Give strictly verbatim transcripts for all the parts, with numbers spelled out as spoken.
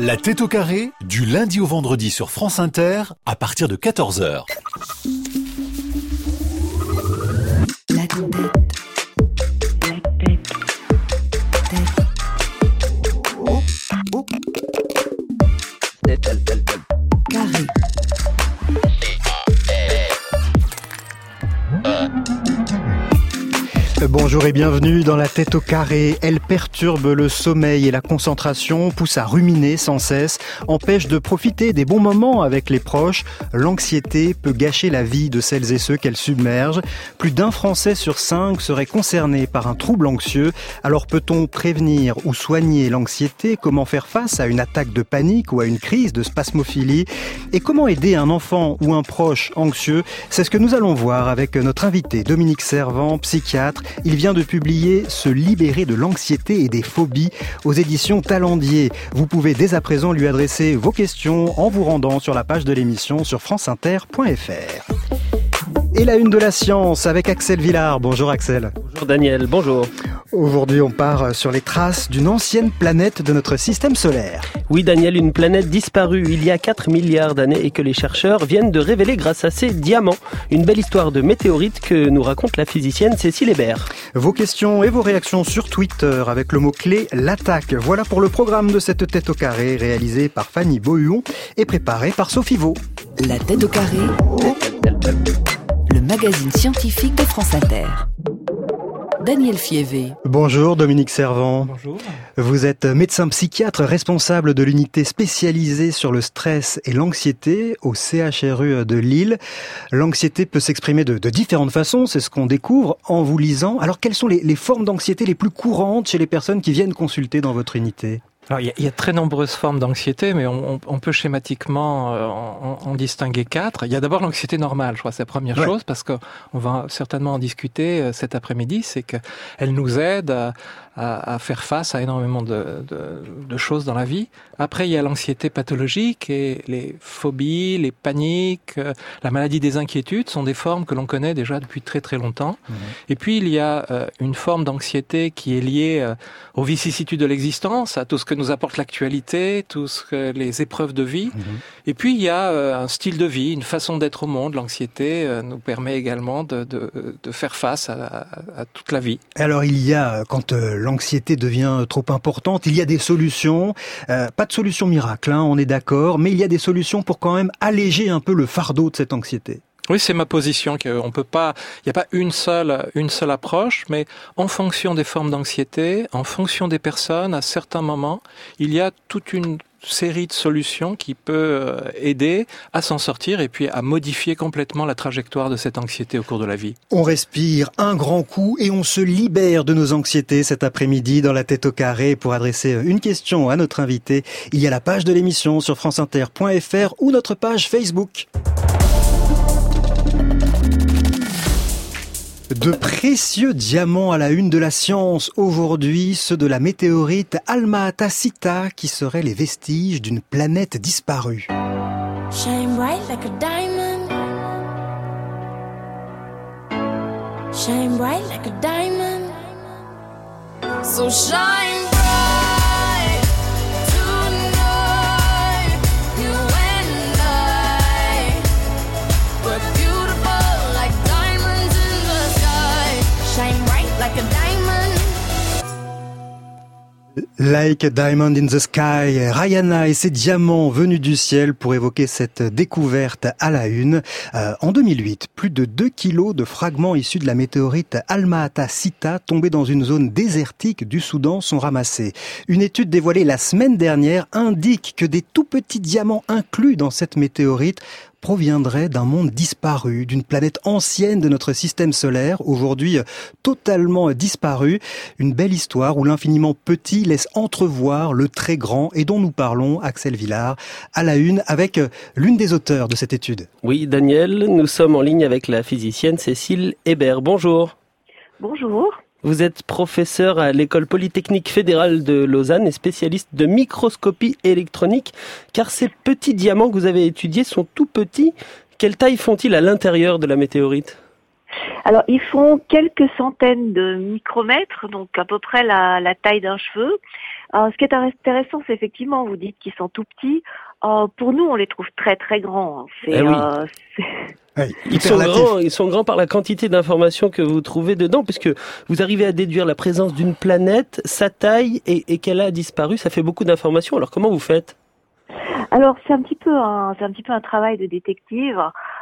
La tête au carré, du lundi au vendredi sur France Inter, à partir de quatorze heures. La tête. La tête. Tête. Oh, oh. Tête, tête, tête, tête. Carré. Bonjour et bienvenue dans la tête au carré. Elle perturbe le sommeil et la concentration, pousse à ruminer sans cesse, empêche de profiter des bons moments avec les proches. L'anxiété peut gâcher la vie de celles et ceux qu'elle submerge. Plus d'un Français sur cinq serait concerné par un trouble anxieux. Alors peut-on prévenir ou soigner l'anxiété? Comment faire face à une attaque de panique ou à une crise de spasmophilie? Et comment aider un enfant ou un proche anxieux? C'est ce que nous allons voir avec notre invité Dominique Servant, psychiatre. Il vient de publier « Se libérer de l'anxiété et des phobies » aux éditions Talendier. Vous pouvez dès à présent lui adresser vos questions en vous rendant sur la page de l'émission sur franceinter point f r. Et la une de la science avec Axel Villard. Bonjour Axel. Bonjour Daniel, bonjour. Aujourd'hui, on part sur les traces d'une ancienne planète de notre système solaire. Oui Daniel, une planète disparue il y a quatre milliards d'années et que les chercheurs viennent de révéler grâce à ces diamants. Une belle histoire de météorite que nous raconte la physicienne Cécile Hébert. Vos questions et vos réactions sur Twitter avec le mot-clé « l'attaque ». Voilà pour le programme de cette tête au carré réalisé par Fanny Bohuon et préparé par Sophie Vaux. La tête au carré. Le magazine scientifique de France Inter. Daniel Fievé. Bonjour Dominique Servant. Bonjour. Vous êtes médecin psychiatre responsable de l'unité spécialisée sur le stress et l'anxiété au C H R U de Lille. L'anxiété peut s'exprimer de, de différentes façons, c'est ce qu'on découvre en vous lisant. Alors quelles sont les, les formes d'anxiété les plus courantes chez les personnes qui viennent consulter dans votre unité ? Alors, il y, a, il y a très nombreuses formes d'anxiété, mais on, on peut schématiquement euh, en, en distinguer quatre. Il y a d'abord l'anxiété normale, je crois, c'est la première ouais. chose, parce qu'on va certainement en discuter euh, cet après-midi, c'est qu'elle nous aide à, à, à faire face à énormément de, de, de choses dans la vie. Après, il y a l'anxiété pathologique et les phobies, les paniques, euh, la maladie des inquiétudes sont des formes que l'on connaît déjà depuis très très longtemps. Mmh. Et puis, il y a euh, une forme d'anxiété qui est liée euh, aux vicissitudes de l'existence, à tout ce que nous apporte l'actualité, tout ce que les épreuves de vie. Mmh. Et puis, il y a euh, un style de vie, une façon d'être au monde. L'anxiété euh, nous permet également de, de, de faire face à, à, à toute la vie. Alors, il y a, quand euh, l'anxiété devient trop importante, il y a des solutions. Euh, pas de solution miracle, hein, on est d'accord, mais il y a des solutions pour quand même alléger un peu le fardeau de cette anxiété. Oui, c'est ma position qu'on peut pas, il n'y a pas une seule, une seule approche, mais en fonction des formes d'anxiété, en fonction des personnes, à certains moments, il y a toute une série de solutions qui peut aider à s'en sortir et puis à modifier complètement la trajectoire de cette anxiété au cours de la vie. On respire un grand coup et on se libère de nos anxiétés cet après-midi dans la tête au carré. Pour adresser une question à notre invité, il y a la page de l'émission sur franceinter point f r ou notre page Facebook. De précieux diamants à la une de la science aujourd'hui, ceux de la météorite Alma-Ata qui seraient les vestiges d'une planète disparue. Shine bright like a diamond. Shine bright like a diamond. So shine bright tonight. You and I were beautiful like diamonds in the sky. Shine bright like a diamond. Like a diamond in the sky, Rihanna et ses diamants venus du ciel pour évoquer cette découverte à la une. Euh, en deux mille huit, plus de deux kilos de fragments issus de la météorite Alma-Ata tombés dans une zone désertique du Soudan sont ramassés. Une étude dévoilée la semaine dernière indique que des tout petits diamants inclus dans cette météorite proviendrait d'un monde disparu, d'une planète ancienne de notre système solaire, aujourd'hui totalement disparue. Une belle histoire où l'infiniment petit laisse entrevoir le très grand et dont nous parlons, Axel Villard, à la une avec l'une des auteurs de cette étude. Oui, Daniel, nous sommes en ligne avec la physicienne Cécile Hébert. Bonjour. Bonjour. Vous êtes professeur à l'École Polytechnique Fédérale de Lausanne et spécialiste de microscopie électronique, car ces petits diamants que vous avez étudiés sont tout petits. Quelle taille font-ils à l'intérieur de la météorite ? Alors, ils font quelques centaines de micromètres, donc à peu près la, la taille d'un cheveu. Euh, ce qui est intéressant, c'est effectivement, vous dites qu'ils sont tout petits. Euh, pour nous, on les trouve très très grands. C'est, Eh oui. euh, c'est... Ouais, Ils sont, hyperlatif. grands, ils sont grands par la quantité d'informations que vous trouvez dedans, puisque vous arrivez à déduire la présence d'une planète, sa taille et, et qu'elle a disparu. Ça fait beaucoup d'informations. Alors comment vous faites ? Alors, c'est un petit peu un, c'est un petit peu un travail de détective.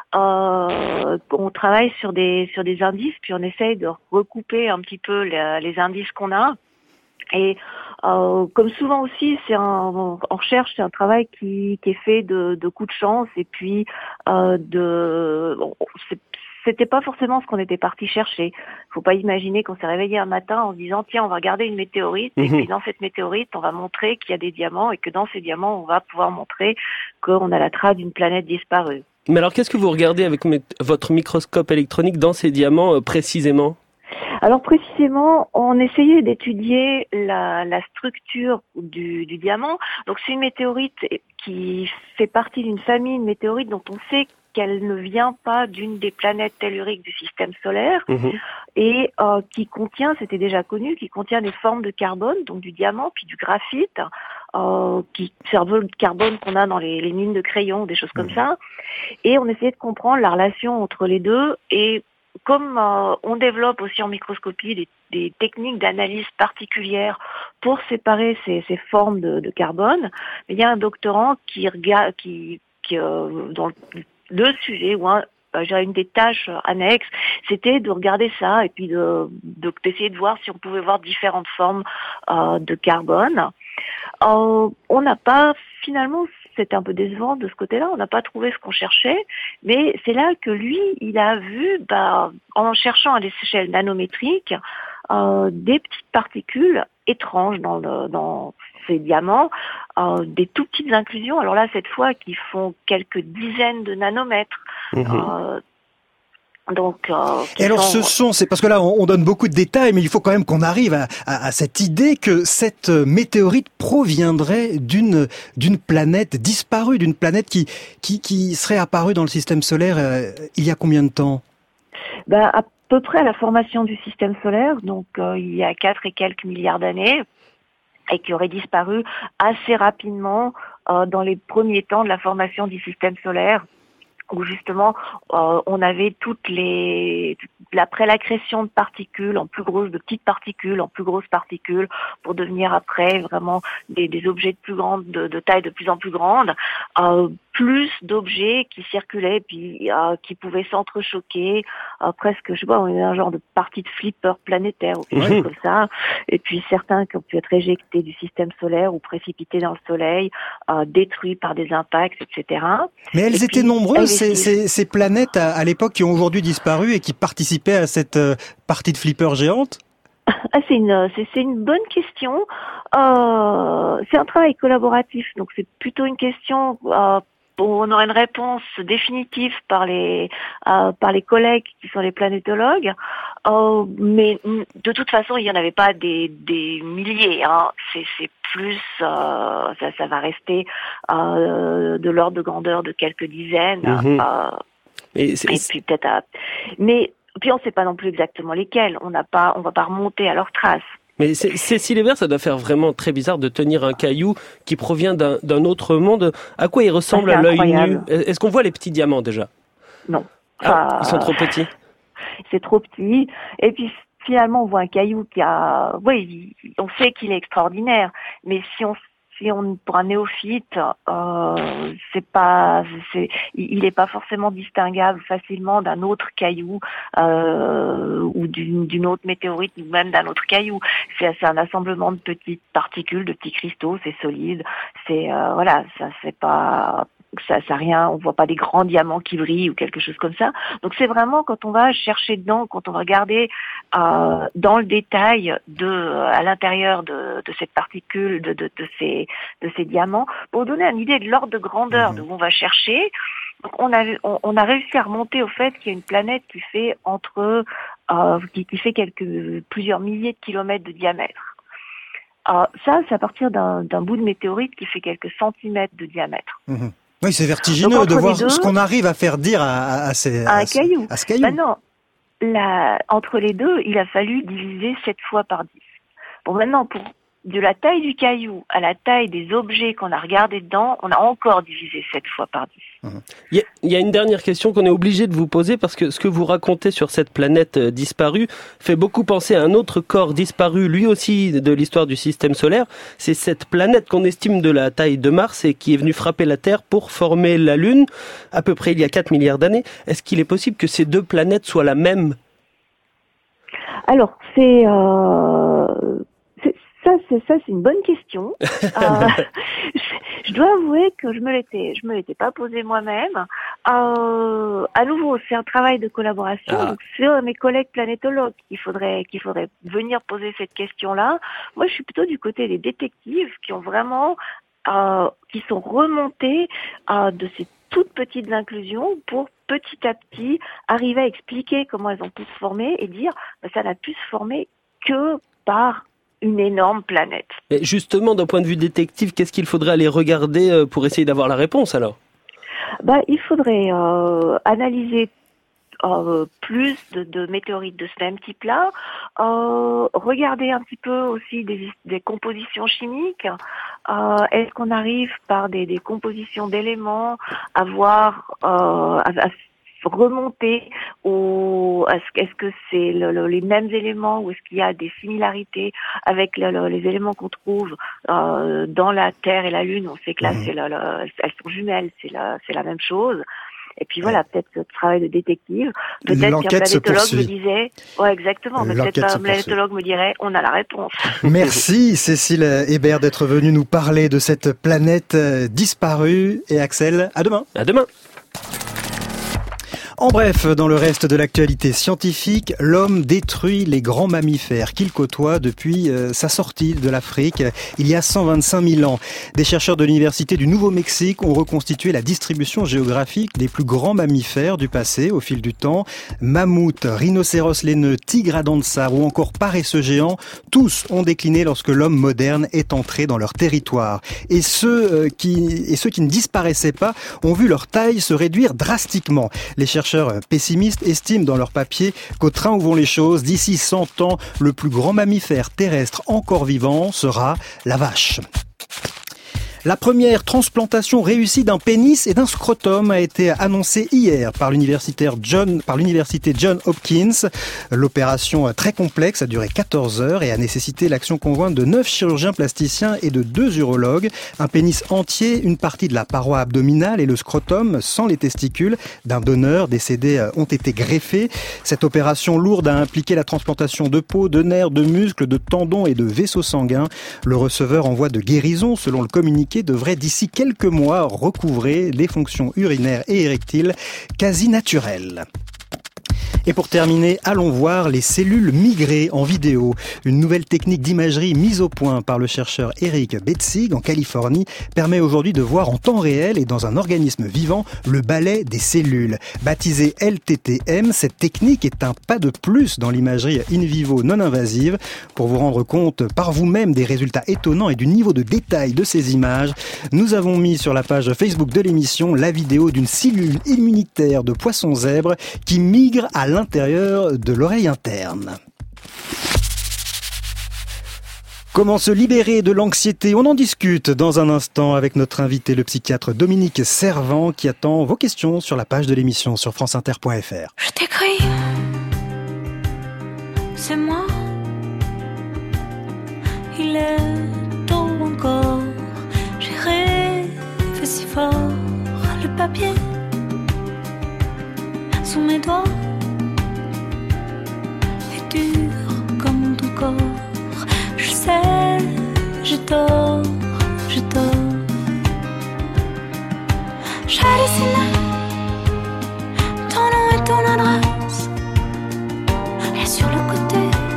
Euh, on travaille sur des sur des indices, puis on essaye de recouper un petit peu les, les indices qu'on a. Et euh, comme souvent aussi, c'est un, en recherche, c'est un travail qui, qui est fait de, de coups de chance et puis euh, de. Bon, c'est, c'était pas forcément ce qu'on était parti chercher. Faut pas imaginer qu'on s'est réveillé un matin en se disant tiens, on va regarder une météorite et Mhm. puis dans cette météorite, on va montrer qu'il y a des diamants et que dans ces diamants, on va pouvoir montrer qu'on a la trace d'une planète disparue. Mais alors qu'est-ce que vous regardez avec mi- votre microscope électronique dans ces diamants euh, précisément ? Alors précisément, on essayait d'étudier la, la structure du, du diamant. Donc c'est une météorite qui fait partie d'une famille de météorites dont on sait qu'elle ne vient pas d'une des planètes telluriques du système solaire Mhm. et euh, qui contient, c'était déjà connu, qui contient des formes de carbone, donc du diamant, puis du graphite, euh, qui c'est un peu le carbone qu'on a dans les, les mines de crayon, des choses comme ça. Et on essayait de comprendre la relation entre les deux et comme euh, on développe aussi en microscopie des, des techniques d'analyse particulières pour séparer ces, ces formes de, de carbone, il y a un doctorant qui regarde, qui, qui euh, dans le, le sujet ou un, euh, j'ai une des tâches annexes, c'était de regarder ça et puis de, de d'essayer de voir si on pouvait voir différentes formes euh, de carbone. Euh, on n'a pas finalement, c'était un peu décevant de ce côté-là, on n'a pas trouvé ce qu'on cherchait, mais c'est là que lui, il a vu, bah, en cherchant à l'échelle nanométrique, euh, des petites particules étranges dans, le, dans ces diamants, euh, des tout petites inclusions, alors là, cette fois, qui font quelques dizaines de nanomètres. Mhm. Euh, donc, euh, qui Et alors, sont- ce sont, c'est parce que là, on, on donne beaucoup de détails, mais il faut quand même qu'on arrive à, à, à cette idée que cette météorite proviendrait d'une d'une planète disparue, d'une planète qui qui qui serait apparue dans le système solaire euh, il y a combien de temps ? Ben, à peu près à la formation du système solaire, donc euh, il y a quatre et quelques milliards d'années, et qui aurait disparu assez rapidement euh, dans les premiers temps de la formation du système solaire, où justement euh, on avait toutes les après l'accrétion de particules en plus grosses, de petites particules en plus grosses particules, pour devenir après vraiment des, des objets de plus grande, de, de taille de plus en plus grande, euh, plus d'objets qui circulaient puis euh, qui pouvaient s'entrechoquer, euh, presque je sais pas, on est un genre de partie de flipper planétaire ou quelque Mhm. chose comme ça, et puis certains qui ont pu être éjectés du système solaire ou précipités dans le soleil, euh, détruits par des impacts, et cetera. Mais elles Et étaient puis, nombreuses, elles ces, existent. ces, ces planètes à, à l'époque qui ont aujourd'hui disparu et qui participaient à cette euh, partie de flipper géante ? Ah, c'est une, c'est, c'est une bonne question. Euh, c'est un travail collaboratif, donc c'est plutôt une question. Euh, on aura une réponse définitive par les euh, par les collègues qui sont les planétologues, euh, mais mm, de toute façon il y en avait pas des des milliers. Hein. C'est c'est plus euh, ça ça va rester euh, de l'ordre de grandeur de quelques dizaines. Mhm. Euh, Et c'est- et puis peut-être à... mais puis on ne sait pas non plus exactement lesquels. On n'a pas, on va pas remonter à leurs traces. Mais c'est- Cécile Hébert, ça doit faire vraiment très bizarre de tenir un caillou qui provient d'un d'un autre monde. À quoi il ressemble Ah, à c'est l'œil nu ? incroyable. Est-ce qu'on voit les petits diamants déjà ? Non. Ah, Enfin, ils sont trop petits. c'est trop petit. Et puis finalement, on voit un caillou qui a, oui, on sait qu'il est extraordinaire, mais si on si on pour un néophyte, euh, c'est pas, c'est, il est pas forcément distinguable facilement d'un autre caillou euh, ou d'une, d'une autre météorite ou même d'un autre caillou. C'est, c'est un assemblement de petites particules, de petits cristaux. C'est solide. C'est euh, voilà, ça c'est pas ça, ça rien, on voit pas des grands diamants qui brillent ou quelque chose comme ça. Donc c'est vraiment quand on va chercher dedans, quand on va regarder euh, dans le détail de, à l'intérieur de, de cette particule, de, de, de ces, de ces diamants, pour donner une idée de l'ordre de grandeur Mmh. d'où on va chercher. Donc on a, on, on a réussi à remonter au fait qu'il y a une planète qui fait entre, euh, qui, qui fait quelques, plusieurs milliers de kilomètres de diamètre. Euh, ça, c'est à partir d'un, d'un bout de météorite qui fait quelques centimètres de diamètre. Mmh. Oui, c'est vertigineux Donc, de entre voir les deux, ce qu'on arrive à faire dire à, à, à ces, à un à ce- caillou. à ce caillou. Ben non, la, entre les deux, il a fallu diviser sept fois par dix. Bon, maintenant, pour de la taille du caillou à la taille des objets qu'on a regardés dedans, on a encore divisé sept fois par dix. Il y a, il y a une dernière question qu'on est obligé de vous poser parce que ce que vous racontez sur cette planète euh, disparue fait beaucoup penser à un autre corps disparu, lui aussi de l'histoire du système solaire. C'est cette planète qu'on estime de la taille de Mars et qui est venue frapper la Terre pour former la Lune, à peu près il y a quatre milliards d'années. Est-ce qu'il est possible que ces deux planètes soient la même ? Alors, c'est... Euh... Ça, c'est ça, c'est une bonne question. euh, je, je dois avouer que je me l'étais, je me l'étais pas posé moi-même. Euh, à nouveau, c'est un travail de collaboration. Ah. Donc, c'est mes collègues planétologues qu'il faudrait, qu'il faudrait venir poser cette question-là. Moi, je suis plutôt du côté des détectives qui ont vraiment, euh, qui sont remontés euh, de ces toutes petites inclusions pour petit à petit arriver à expliquer comment elles ont pu se former et dire, bah, ça n'a pu se former que par une énorme planète. Mais justement, d'un point de vue détective, qu'est-ce qu'il faudrait aller regarder pour essayer d'avoir la réponse alors ? Bah, il faudrait euh, analyser euh, plus de, de météorites de ce même type-là, euh, regarder un petit peu aussi des, des compositions chimiques. Euh, est-ce qu'on arrive par des, des compositions d'éléments à voir, euh, à, à remonter au, est-ce que c'est le, le, les mêmes éléments ou est-ce qu'il y a des similarités avec le, le, les éléments qu'on trouve euh, dans la Terre et la Lune. On sait que là, mmh. c'est le, le, elles sont jumelles, c'est la, c'est la même chose. Et puis voilà, peut-être ce travail de détective. Peut-être qu'un planétologue me disait, ouais, exactement. Mais peut-être qu'un planétologue me dirait, on a la réponse. Merci Cécile Hébert d'être venue nous parler de cette planète disparue. Et Axel, à demain. À demain. En bref, dans le reste de l'actualité scientifique, l'homme détruit les grands mammifères qu'il côtoie depuis euh, sa sortie de l'Afrique il y a cent vingt-cinq mille ans. Des chercheurs de l'Université du Nouveau-Mexique ont reconstitué la distribution géographique des plus grands mammifères du passé au fil du temps. Mammouths, rhinocéros laineux, tigres à dents de sabre ou encore paresseux géants, tous ont décliné lorsque l'homme moderne est entré dans leur territoire. Et ceux, euh, qui, et ceux qui ne disparaissaient pas ont vu leur taille se réduire drastiquement. Les chercheurs pessimistes estiment dans leur papier qu'au train où vont les choses, d'ici cent ans, le plus grand mammifère terrestre encore vivant sera la vache. La première transplantation réussie d'un pénis et d'un scrotum a été annoncée hier par l'universitaire John, par l'université John Hopkins. L'opération très complexe a duré quatorze heures et a nécessité l'action conjointe de neuf chirurgiens plasticiens et de deux urologues. Un pénis entier, une partie de la paroi abdominale et le scrotum sans les testicules d'un donneur décédé ont été greffés. Cette opération lourde a impliqué la transplantation de peau, de nerfs, de muscles, de tendons et de vaisseaux sanguins. Le receveur en voie de guérison, selon le communiqué, devrait d'ici quelques mois recouvrer les fonctions urinaires et érectiles quasi naturelles. Et pour terminer, allons voir les cellules migrées en vidéo. Une nouvelle technique d'imagerie mise au point par le chercheur Eric Betzig en Californie permet aujourd'hui de voir en temps réel et dans un organisme vivant le balai des cellules. Baptisée L T T M, cette technique est un pas de plus dans l'imagerie in vivo non invasive. Pour vous rendre compte par vous-même des résultats étonnants et du niveau de détail de ces images, nous avons mis sur la page Facebook de l'émission la vidéo d'une cellule immunitaire de poisson zèbre qui migre à l'intérieur de l'oreille interne. Comment se libérer de l'anxiété ? On en discute dans un instant avec notre invité, le psychiatre Dominique Servant, qui attend vos questions sur la page de l'émission sur franceinter point f r. Je t'écris, c'est moi. Il est tôt encore, j'ai rêvé si fort. Le papier sous mes doigts est dur comme ton corps. Je sais, je dors, je dors. J'ai dessiné ton nom et ton adresse. Et sur le côté,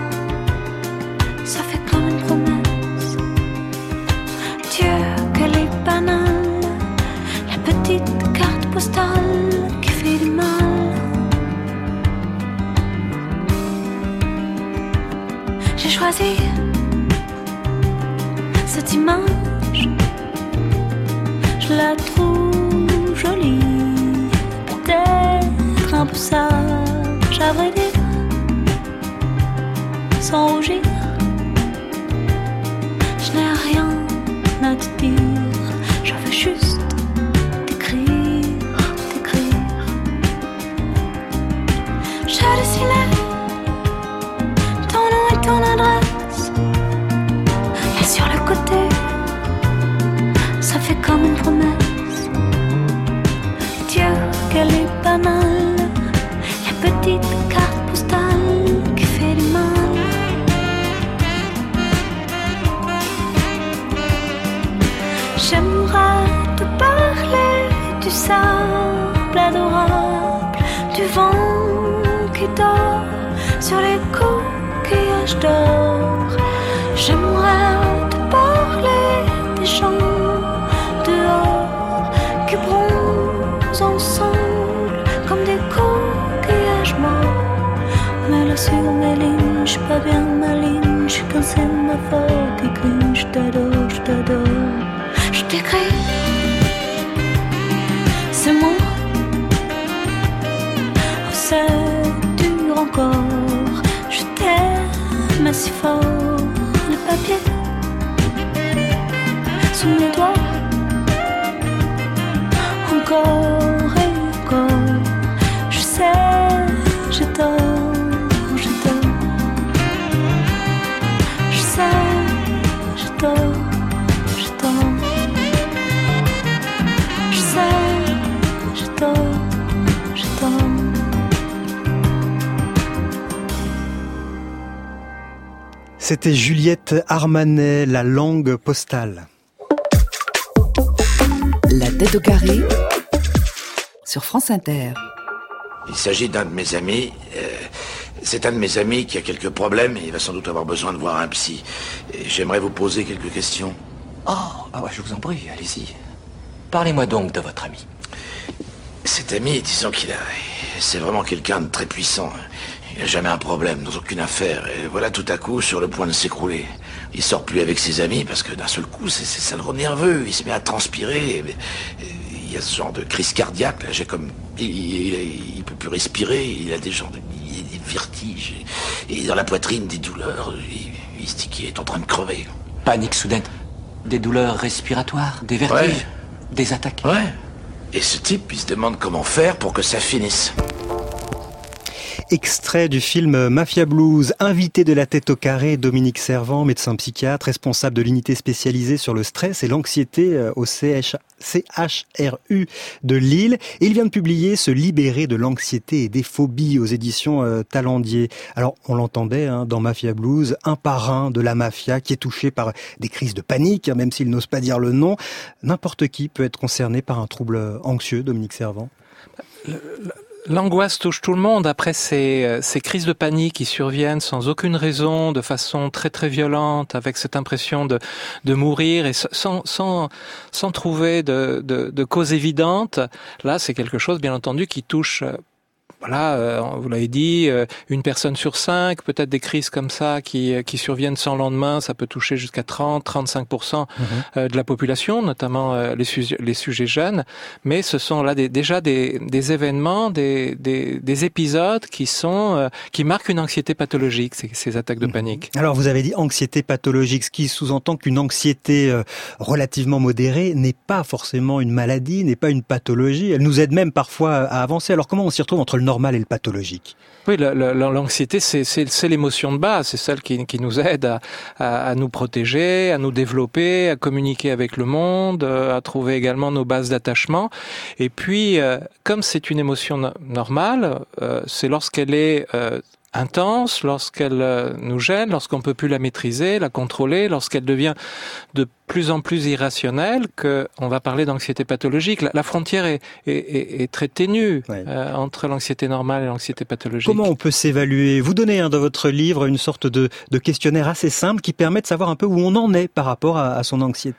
ça fait comme une promesse. Dieu, qu'elle est banale, la petite carte postale qui fait du mal. J'ai choisi cette image, je la trouve jolie, peut-être un peu sage, à vrai dire. sans rougir. Je n'ai rien à te dire, je veux juste t'écrire, t'écrire. J'ai dessiné ton nom et ton adresse, et sur le côté, ça fait comme une promesse. Dieu, qu'elle est banale, la petite carte postale qui fait du mal. J'aimerais te parler du sable adorable, du vent qui dort sur les coquillages d'or. J'aimerais te parler des gens dehors qui bronzent ensemble comme des coquillages morts. Mais là sur mes lignes, je suis pas bien maligne, je suis qu'un sémaphore qui cligne. Je t'adore, je t'adore. Je t'écris ces mots, oh, c'est dur encore. Je t'aime si fort, le papier sous mes doigts, encore et encore. Je sais, je dors, je dors. Je sais, je dors. C'était Juliette Armanet, La langue postale. La tête au carré sur France Inter. Il s'agit d'un de mes amis. Euh, c'est un de mes amis qui a quelques problèmes et il va sans doute avoir besoin de voir un psy. Et j'aimerais vous poser quelques questions. Oh, ah ouais, je vous en prie, allez-y. Parlez-moi donc de votre ami. Cet ami, disons qu'il a... C'est vraiment quelqu'un de très puissant. Il n'a jamais un problème dans aucune affaire. Et voilà tout à coup sur le point de s'écrouler. Il sort plus avec ses amis parce que d'un seul coup, c'est, c'est, ça le rend nerveux. Il se met à transpirer. Il y a ce genre de crise cardiaque. Là. J'ai comme... Il, il, il peut plus respirer. Il a des genres de... Il a des vertiges. Et dans la poitrine, des douleurs. Il, il se dit qu'il est en train de crever. Panique soudaine. Des douleurs respiratoires, des vertiges, ouais. Des attaques. Ouais. Et ce type, il se demande comment faire pour que ça finisse. Extrait du film Mafia Blues, invité de La tête au carré, Dominique Servant, médecin psychiatre, responsable de l'unité spécialisée sur le stress et l'anxiété au C H R U de Lille. Et il vient de publier Se libérer de l'anxiété et des phobies aux éditions Talendier. Alors, on l'entendait hein, dans Mafia Blues, un parrain de la mafia qui est touché par des crises de panique, hein, même s'il n'ose pas dire le nom. N'importe qui peut être concerné par un trouble anxieux, Dominique Servant. Le, le... L'angoisse touche tout le monde. Après ces, ces crises de panique qui surviennent sans aucune raison, de façon très très violente, avec cette impression de, de mourir et sans, sans, sans trouver de, de, de cause évidente. Là, c'est quelque chose, bien entendu, qui touche... Voilà, euh, vous l'avez dit, euh, une personne sur cinq, peut-être des crises comme ça qui qui surviennent sans lendemain, ça peut toucher jusqu'à trente à trente-cinq pour cent mmh. euh, de la population, notamment euh, les, su- les sujets jeunes. Mais ce sont là des, déjà des, des événements, des, des, des épisodes qui sont euh, qui marquent une anxiété pathologique, ces, ces attaques de panique. Alors vous avez dit anxiété pathologique, ce qui sous-entend qu'une anxiété euh, relativement modérée n'est pas forcément une maladie, n'est pas une pathologie. Elle nous aide même parfois à avancer. Alors comment on s'y retrouve entre le normal et le pathologique? Oui, la, la, l'anxiété, c'est, c'est, c'est l'émotion de base, c'est celle qui, qui nous aide à, à, à nous protéger, à nous développer, à communiquer avec le monde, à trouver également nos bases d'attachement. Et puis, euh, comme c'est une émotion no- normale, euh, c'est lorsqu'elle est euh, intense, lorsqu'elle euh, nous gêne, lorsqu'on peut plus la maîtriser, la contrôler, lorsqu'elle devient de plus en plus irrationnelle, qu'on va parler d'anxiété pathologique. La, la frontière est, est, est, est très ténue ouais. euh, entre l'anxiété normale et l'anxiété pathologique. Comment on peut s'évaluer? Vous donnez hein, dans votre livre une sorte de, de questionnaire assez simple qui permet de savoir un peu où on en est par rapport à, à son anxiété.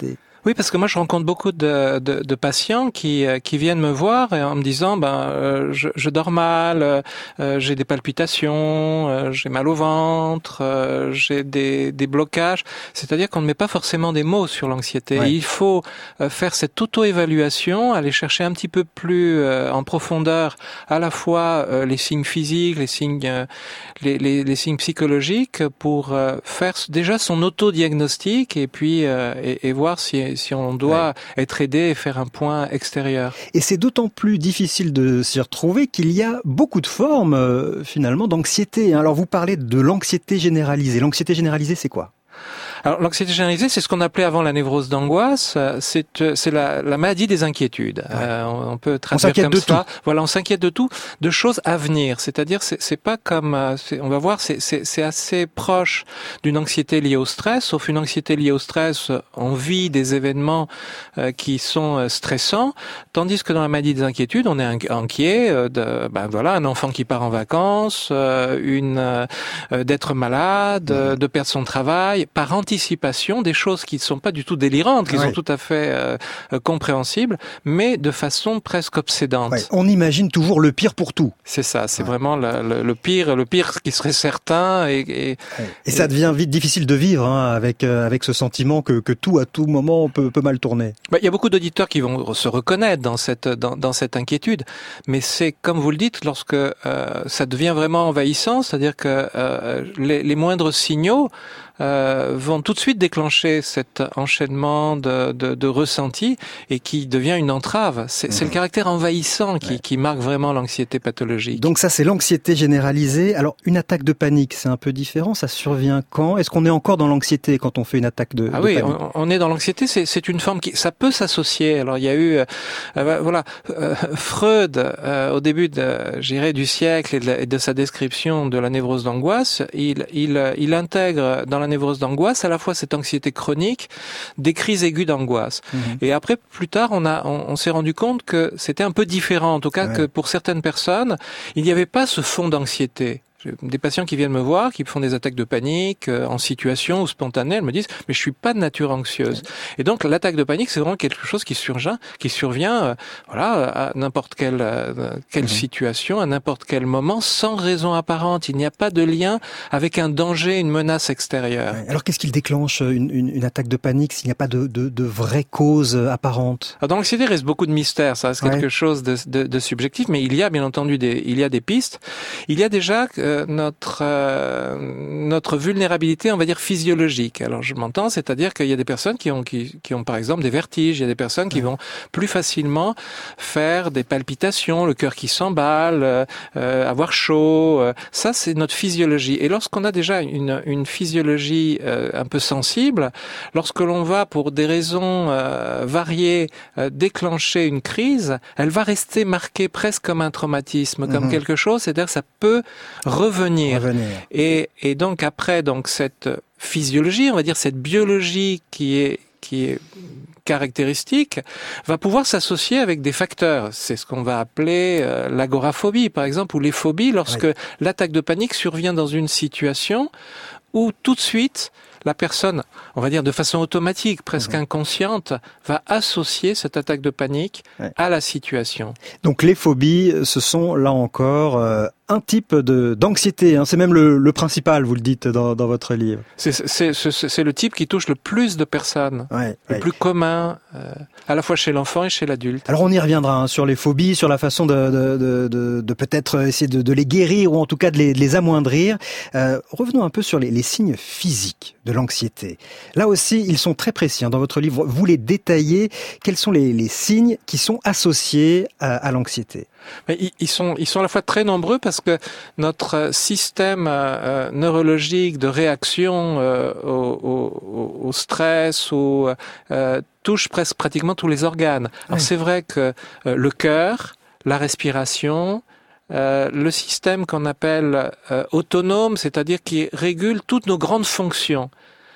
Oui, parce que moi je rencontre beaucoup de, de, de patients qui, qui viennent me voir en me disant ben euh, je, je dors mal, euh, j'ai des palpitations, euh, j'ai mal au ventre, euh, j'ai des, des blocages. C'est-à-dire qu'on ne met pas forcément des mots sur l'anxiété. Ouais. Il faut euh, faire cette auto-évaluation, aller chercher un petit peu plus euh, en profondeur à la fois euh, les signes physiques, les signes, euh, les, les, les signes psychologiques pour euh, faire déjà son auto-diagnostic et puis euh, et, et voir si, si on doit ouais. être aidé et faire un point extérieur. Et c'est d'autant plus difficile de s'y retrouver qu'il y a beaucoup de formes euh, finalement d'anxiété. Alors vous parlez de l'anxiété généralisée. L'anxiété généralisée, c'est quoi ? Alors l'anxiété généralisée, c'est ce qu'on appelait avant la névrose d'angoisse. C'est c'est la, la maladie des inquiétudes. Ouais. Euh, on, on peut traduire comme de ça. Tout. Voilà, on s'inquiète de tout, de choses à venir. C'est-à-dire, c'est, c'est pas comme, c'est, on va voir, c'est, c'est, c'est assez proche d'une anxiété liée au stress. Sauf une anxiété liée au stress, on vit des événements euh, qui sont stressants, tandis que dans la maladie des inquiétudes, on est inquiet de, ben voilà, un enfant qui part en vacances, euh, une euh, d'être malade, ouais. de perdre son travail, par anticipation, des choses qui ne sont pas du tout délirantes, qui ouais. sont tout à fait euh, compréhensibles, mais de façon presque obsédante. Ouais. On imagine toujours le pire pour tout. C'est ça, c'est ouais. vraiment le, le, le pire, le pire qui serait certain. Et, et, ouais. et ça devient vite difficile de vivre hein, avec euh, avec ce sentiment que, que tout à tout moment peut, peut mal tourner. Bah, il y a beaucoup d'auditeurs qui vont se reconnaître dans cette dans, dans cette inquiétude, mais c'est comme vous le dites, lorsque euh, ça devient vraiment envahissant, c'est-à-dire que euh, les, les moindres signaux Euh, vont tout de suite déclencher cet enchaînement de, de, de ressentis et qui devient une entrave. C'est, mmh. c'est le caractère envahissant qui, ouais. qui marque vraiment l'anxiété pathologique. Donc ça, c'est l'anxiété généralisée. Alors, une attaque de panique, c'est un peu différent. Ça survient quand ? Est-ce qu'on est encore dans l'anxiété quand on fait une attaque de, ah de oui, panique ? on, on est dans l'anxiété. C'est, c'est une forme qui, ça peut s'associer. Alors, il y a eu, euh, voilà, euh, Freud, euh, au début de, j'irais, du siècle et de, et de sa description de la névrose d'angoisse, il, il, il intègre dans la névrose d'angoisse, à la fois cette anxiété chronique, des crises aiguës d'angoisse. Mmh. Et après, plus tard, on a, on, on s'est rendu compte que c'était un peu différent. En tout cas, ouais. que pour certaines personnes, il n'y avait pas ce fond d'anxiété. Des patients qui viennent me voir, qui font des attaques de panique euh, en situation ou spontanée, elles me disent mais je suis pas de nature anxieuse. Et donc l'attaque de panique c'est vraiment quelque chose qui survient, qui survient, euh, voilà, à n'importe quelle euh, quelle mmh. situation, à n'importe quel moment, sans raison apparente. Il n'y a pas de lien avec un danger, une menace extérieure. Ouais. Alors qu'est-ce qui déclenche une, une, une attaque de panique s'il n'y a pas de, de, de vraie cause apparente ? Alors, dans l'anxiété, il reste beaucoup de mystères. Ça reste ouais. quelque chose de, de, de subjectif, mais il y a bien entendu des il y a des pistes. Il y a déjà euh, notre euh, notre vulnérabilité, on va dire physiologique. Alors je m'entends, c'est-à-dire qu'il y a des personnes qui ont qui, qui ont par exemple des vertiges, il y a des personnes qui vont plus facilement faire des palpitations, le cœur qui s'emballe, euh, avoir chaud. Euh, ça c'est notre physiologie. Et lorsqu'on a déjà une une physiologie euh, un peu sensible, lorsque l'on va pour des raisons euh, variées euh, déclencher une crise, elle va rester marquée presque comme un traumatisme, comme mmh. quelque chose, c'est-à-dire que ça peut revenir. revenir. Et, et donc après donc cette physiologie, on va dire cette biologie qui est qui est caractéristique, va pouvoir s'associer avec des facteurs. C'est ce qu'on va appeler euh, l'agoraphobie, par exemple, ou les phobies, lorsque oui. l'attaque de panique survient dans une situation où tout de suite la personne, on va dire de façon automatique, presque mmh. inconsciente, va associer cette attaque de panique ouais. à la situation. Donc les phobies, ce sont là encore euh, un type de d'anxiété. Hein. C'est même le, le principal, vous le dites dans, dans votre livre. C'est, c'est, c'est, c'est le type qui touche le plus de personnes, ouais, le ouais. plus commun, euh, à la fois chez l'enfant et chez l'adulte. Alors on y reviendra hein, sur les phobies, sur la façon de, de, de, de, de peut-être essayer de, de les guérir ou en tout cas de les, de les amoindrir. Euh, revenons un peu sur les, les signes physiques de l'anxiété. Là aussi, ils sont très précis. Hein. Dans votre livre, vous les détaillez. Quels sont les, les signes qui sont associés à, à l'anxiété ? Mais ils sont, ils sont à la fois très nombreux parce que notre système euh, neurologique de réaction euh, au, au, au stress ou euh, touche presque pratiquement tous les organes. Alors oui. c'est vrai que euh, le cœur, la respiration, Euh, le système qu'on appelle euh, autonome, c'est-à-dire qui régule toutes nos grandes fonctions.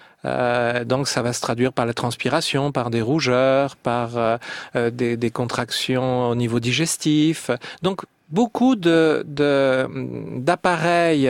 Euh, donc ça va se traduire par la transpiration, par des rougeurs, par euh, des, des contractions au niveau digestif. Donc beaucoup de, de d'appareils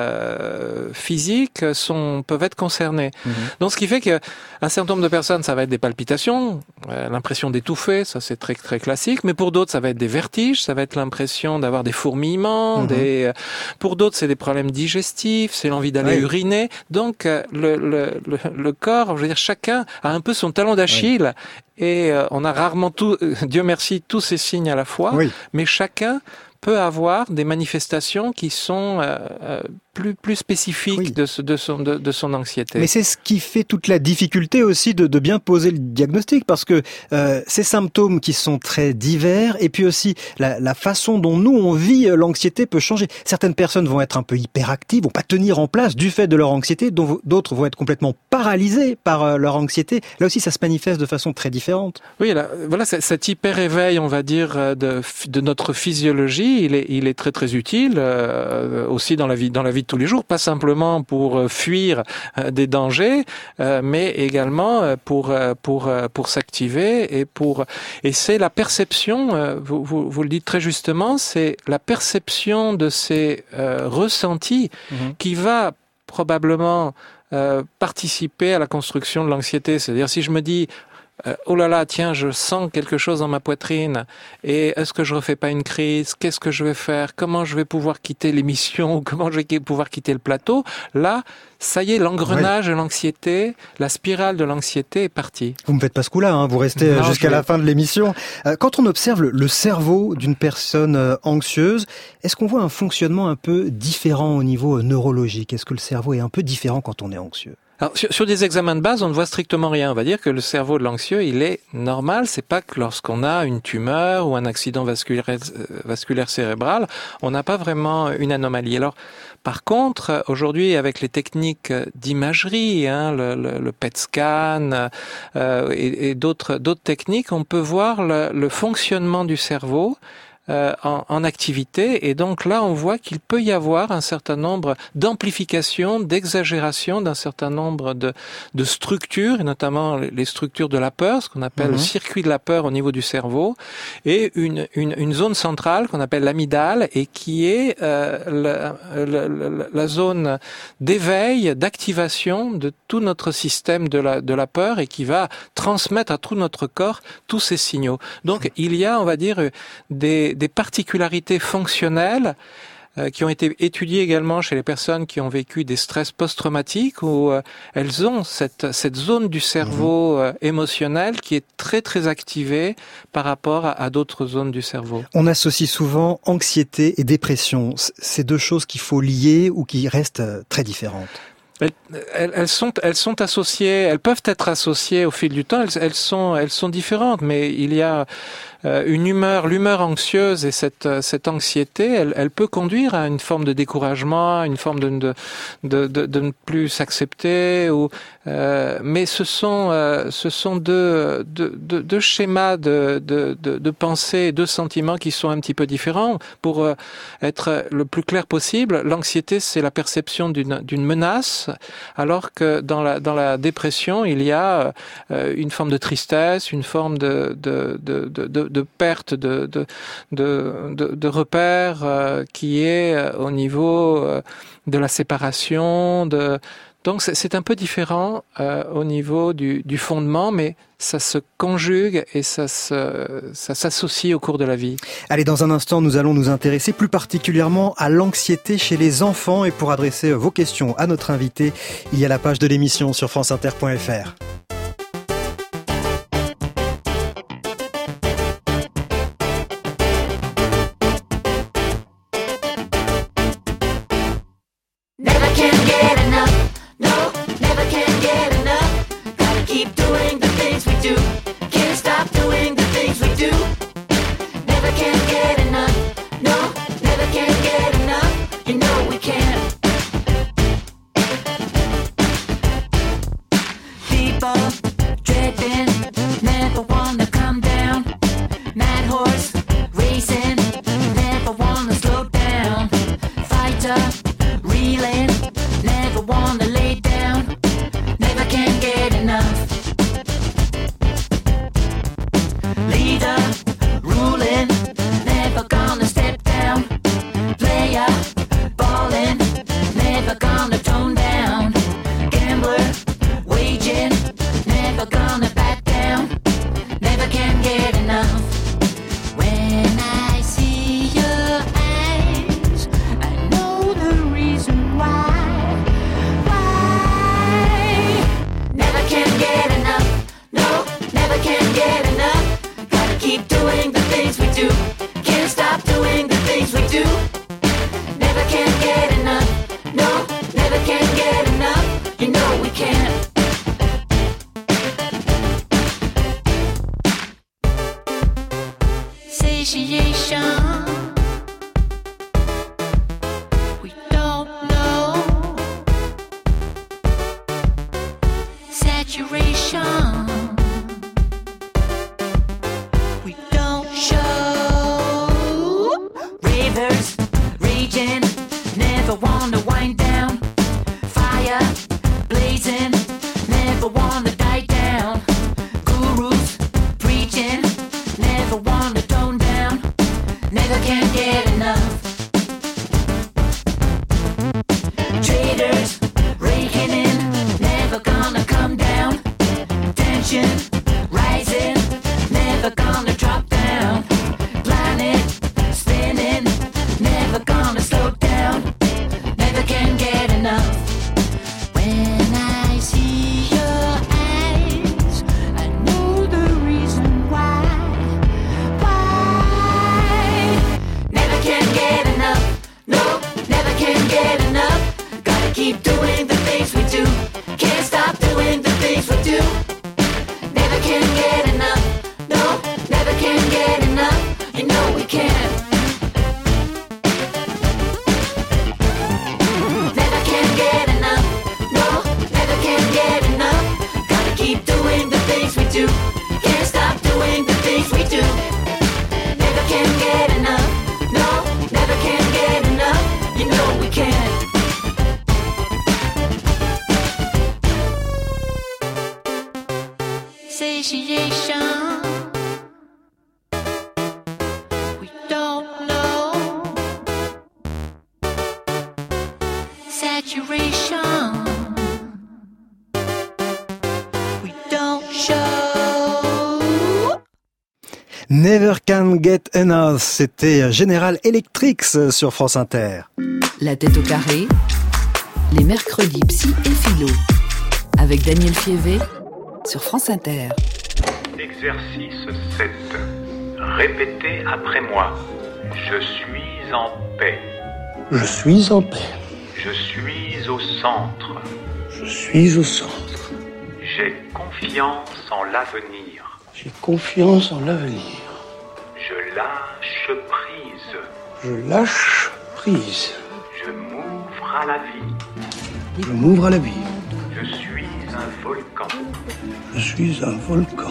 euh, physiques sont peuvent être concernés. Mmh. Donc, ce qui fait que un certain nombre de personnes, ça va être des palpitations, euh, l'impression d'étouffer, ça c'est très très classique. Mais pour d'autres, ça va être des vertiges, ça va être l'impression d'avoir des fourmillements. Mmh. Des pour d'autres, c'est des problèmes digestifs, c'est l'envie d'aller oui. uriner. Donc, le, le le le corps, je veux dire, chacun a un peu son talon d'Achille. Oui. Et euh, on a rarement tout, euh, Dieu merci, tous ces signes à la fois, oui. mais chacun peut avoir des manifestations qui sont euh, euh, plus plus spécifiques oui. de, ce, de son de, de son anxiété. Mais c'est ce qui fait toute la difficulté aussi de, de bien poser le diagnostic, parce que euh, ces symptômes qui sont très divers, et puis aussi la, la façon dont nous on vit l'anxiété peut changer. Certaines personnes vont être un peu hyperactives, vont pas tenir en place du fait de leur anxiété, dont d'autres vont être complètement paralysées par euh, leur anxiété. Là aussi, ça se manifeste de façon très différente. Oui, là, voilà, cet hyper éveil, on va dire, de de notre physiologie. Il est, il est très très utile euh, aussi dans la vie, dans la vie de tous les jours, pas simplement pour fuir euh, des dangers, euh, mais également pour pour pour s'activer et pour et c'est la perception. Euh, vous, vous vous le dites très justement, c'est la perception de ces euh, ressentis mmh. qui va probablement euh, participer à la construction de l'anxiété. C'est-à-dire si je me dis Euh, oh là là, tiens, je sens quelque chose dans ma poitrine. Et est-ce que je refais pas une crise? Qu'est-ce que je vais faire? Comment je vais pouvoir quitter l'émission? Comment je vais pouvoir quitter le plateau? Là, ça y est, l'engrenage oui. de l'anxiété, la spirale de l'anxiété est partie. Vous me faites pas ce coup-là, hein, vous restez non, jusqu'à vais... la fin de l'émission. Euh, quand on observe le, le cerveau d'une personne euh, anxieuse, est-ce qu'on voit un fonctionnement un peu différent au niveau euh, neurologique? Est-ce que le cerveau est un peu différent quand on est anxieux? Alors, sur, sur des examens de base, on ne voit strictement rien. On va dire que le cerveau de l'anxieux, il est normal. C'est pas que lorsqu'on a une tumeur ou un accident vasculaire, vasculaire cérébral, on n'a pas vraiment une anomalie. Alors, par contre, aujourd'hui, avec les techniques d'imagerie, hein, le, le, le P E T scan euh, et, et d'autres, d'autres techniques, on peut voir le, le fonctionnement du cerveau Euh, en, en activité, et donc là on voit qu'il peut y avoir un certain nombre d'amplifications, d'exagérations d'un certain nombre de, de structures, et notamment les structures de la peur, ce qu'on appelle mmh. le circuit de la peur au niveau du cerveau, et une, une, une zone centrale qu'on appelle l'amygdale, et qui est euh, la, la, la, la zone d'éveil, d'activation de tout notre système de la, de la peur, et qui va transmettre à tout notre corps tous ces signaux. Donc il y a, on va dire, des des particularités fonctionnelles euh, qui ont été étudiées également chez les personnes qui ont vécu des stress post-traumatiques, où euh, elles ont cette cette zone du cerveau euh, émotionnel qui est très très activée par rapport à, à d'autres zones du cerveau. On associe souvent anxiété et dépression. C'est deux choses qu'il faut lier ou qui restent très différentes. Elles, elles, elles sont, elles sont associées, elles peuvent être associées au fil du temps. Elles, elles sont, elles sont différentes, mais il y a euh, une humeur, l'humeur anxieuse et cette, cette anxiété, elle, elle peut conduire à une forme de découragement, à une forme de, de, de, de, de ne plus s'accepter. Ou, euh, mais ce sont, euh, ce sont deux, deux, deux, deux schémas de, de, de, de pensée, deux sentiments qui sont un petit peu différents. Pour euh, être le plus clair possible, l'anxiété, c'est la perception d'une, d'une menace. Alors que dans la dans la dépression, il y a euh, une forme de tristesse, une forme de de de de, de perte de de de de, de repères euh, qui est euh, au niveau euh, de la séparation. De donc c'est, c'est un peu différent euh, au niveau du du fondement, mais ça se conjugue et ça, se, ça s'associe au cours de la vie. Allez, dans un instant, nous allons nous intéresser plus particulièrement à l'anxiété chez les enfants. Et pour adresser vos questions à notre invité, il y a la page de l'émission sur franceinter point f r. People keep doing the things we do. Can't stop doing the things we do. Never can get enough. No, never can get enough. You know we can't. Satiation. We don't know. Saturation. We don't show. Ravers, raging, never wanna wind down. Fire, blazing, never wanna die down. Gurus, preaching, never wanna tone down. Never can get enough. Traders, raking in, never gonna come down. Tension, rising, never gonna drop down. Planet, spinning, never gonna slow down. Never can get enough. When I see your eyes, I know the reason why. Why? Never can get enough. No, never can get enough. Gotta keep doing the things we do. Can't stop doing the things we do. Never can get enough. No, never can get enough. You know we can't. Never can get enough. No, never can get enough. Gotta keep doing the things we do. Can't stop doing the things we do. Never can get enough. No, never can get enough. You know we can't. Satiation. We don't know. Saturation. We don't show. Never Can Get Enough, c'était General Electric sur France Inter. La tête au carré, les mercredis psy et philo, avec Daniel Fievé sur France Inter. Exercice sept. Répétez après moi. Je suis en paix. Je suis en paix. Je suis au centre. Je suis au centre. J'ai confiance en l'avenir. J'ai confiance en l'avenir. Je lâche prise. Je lâche prise. Je m'ouvre à la vie. Je m'ouvre à la vie. Je suis un volcan. Je suis un volcan.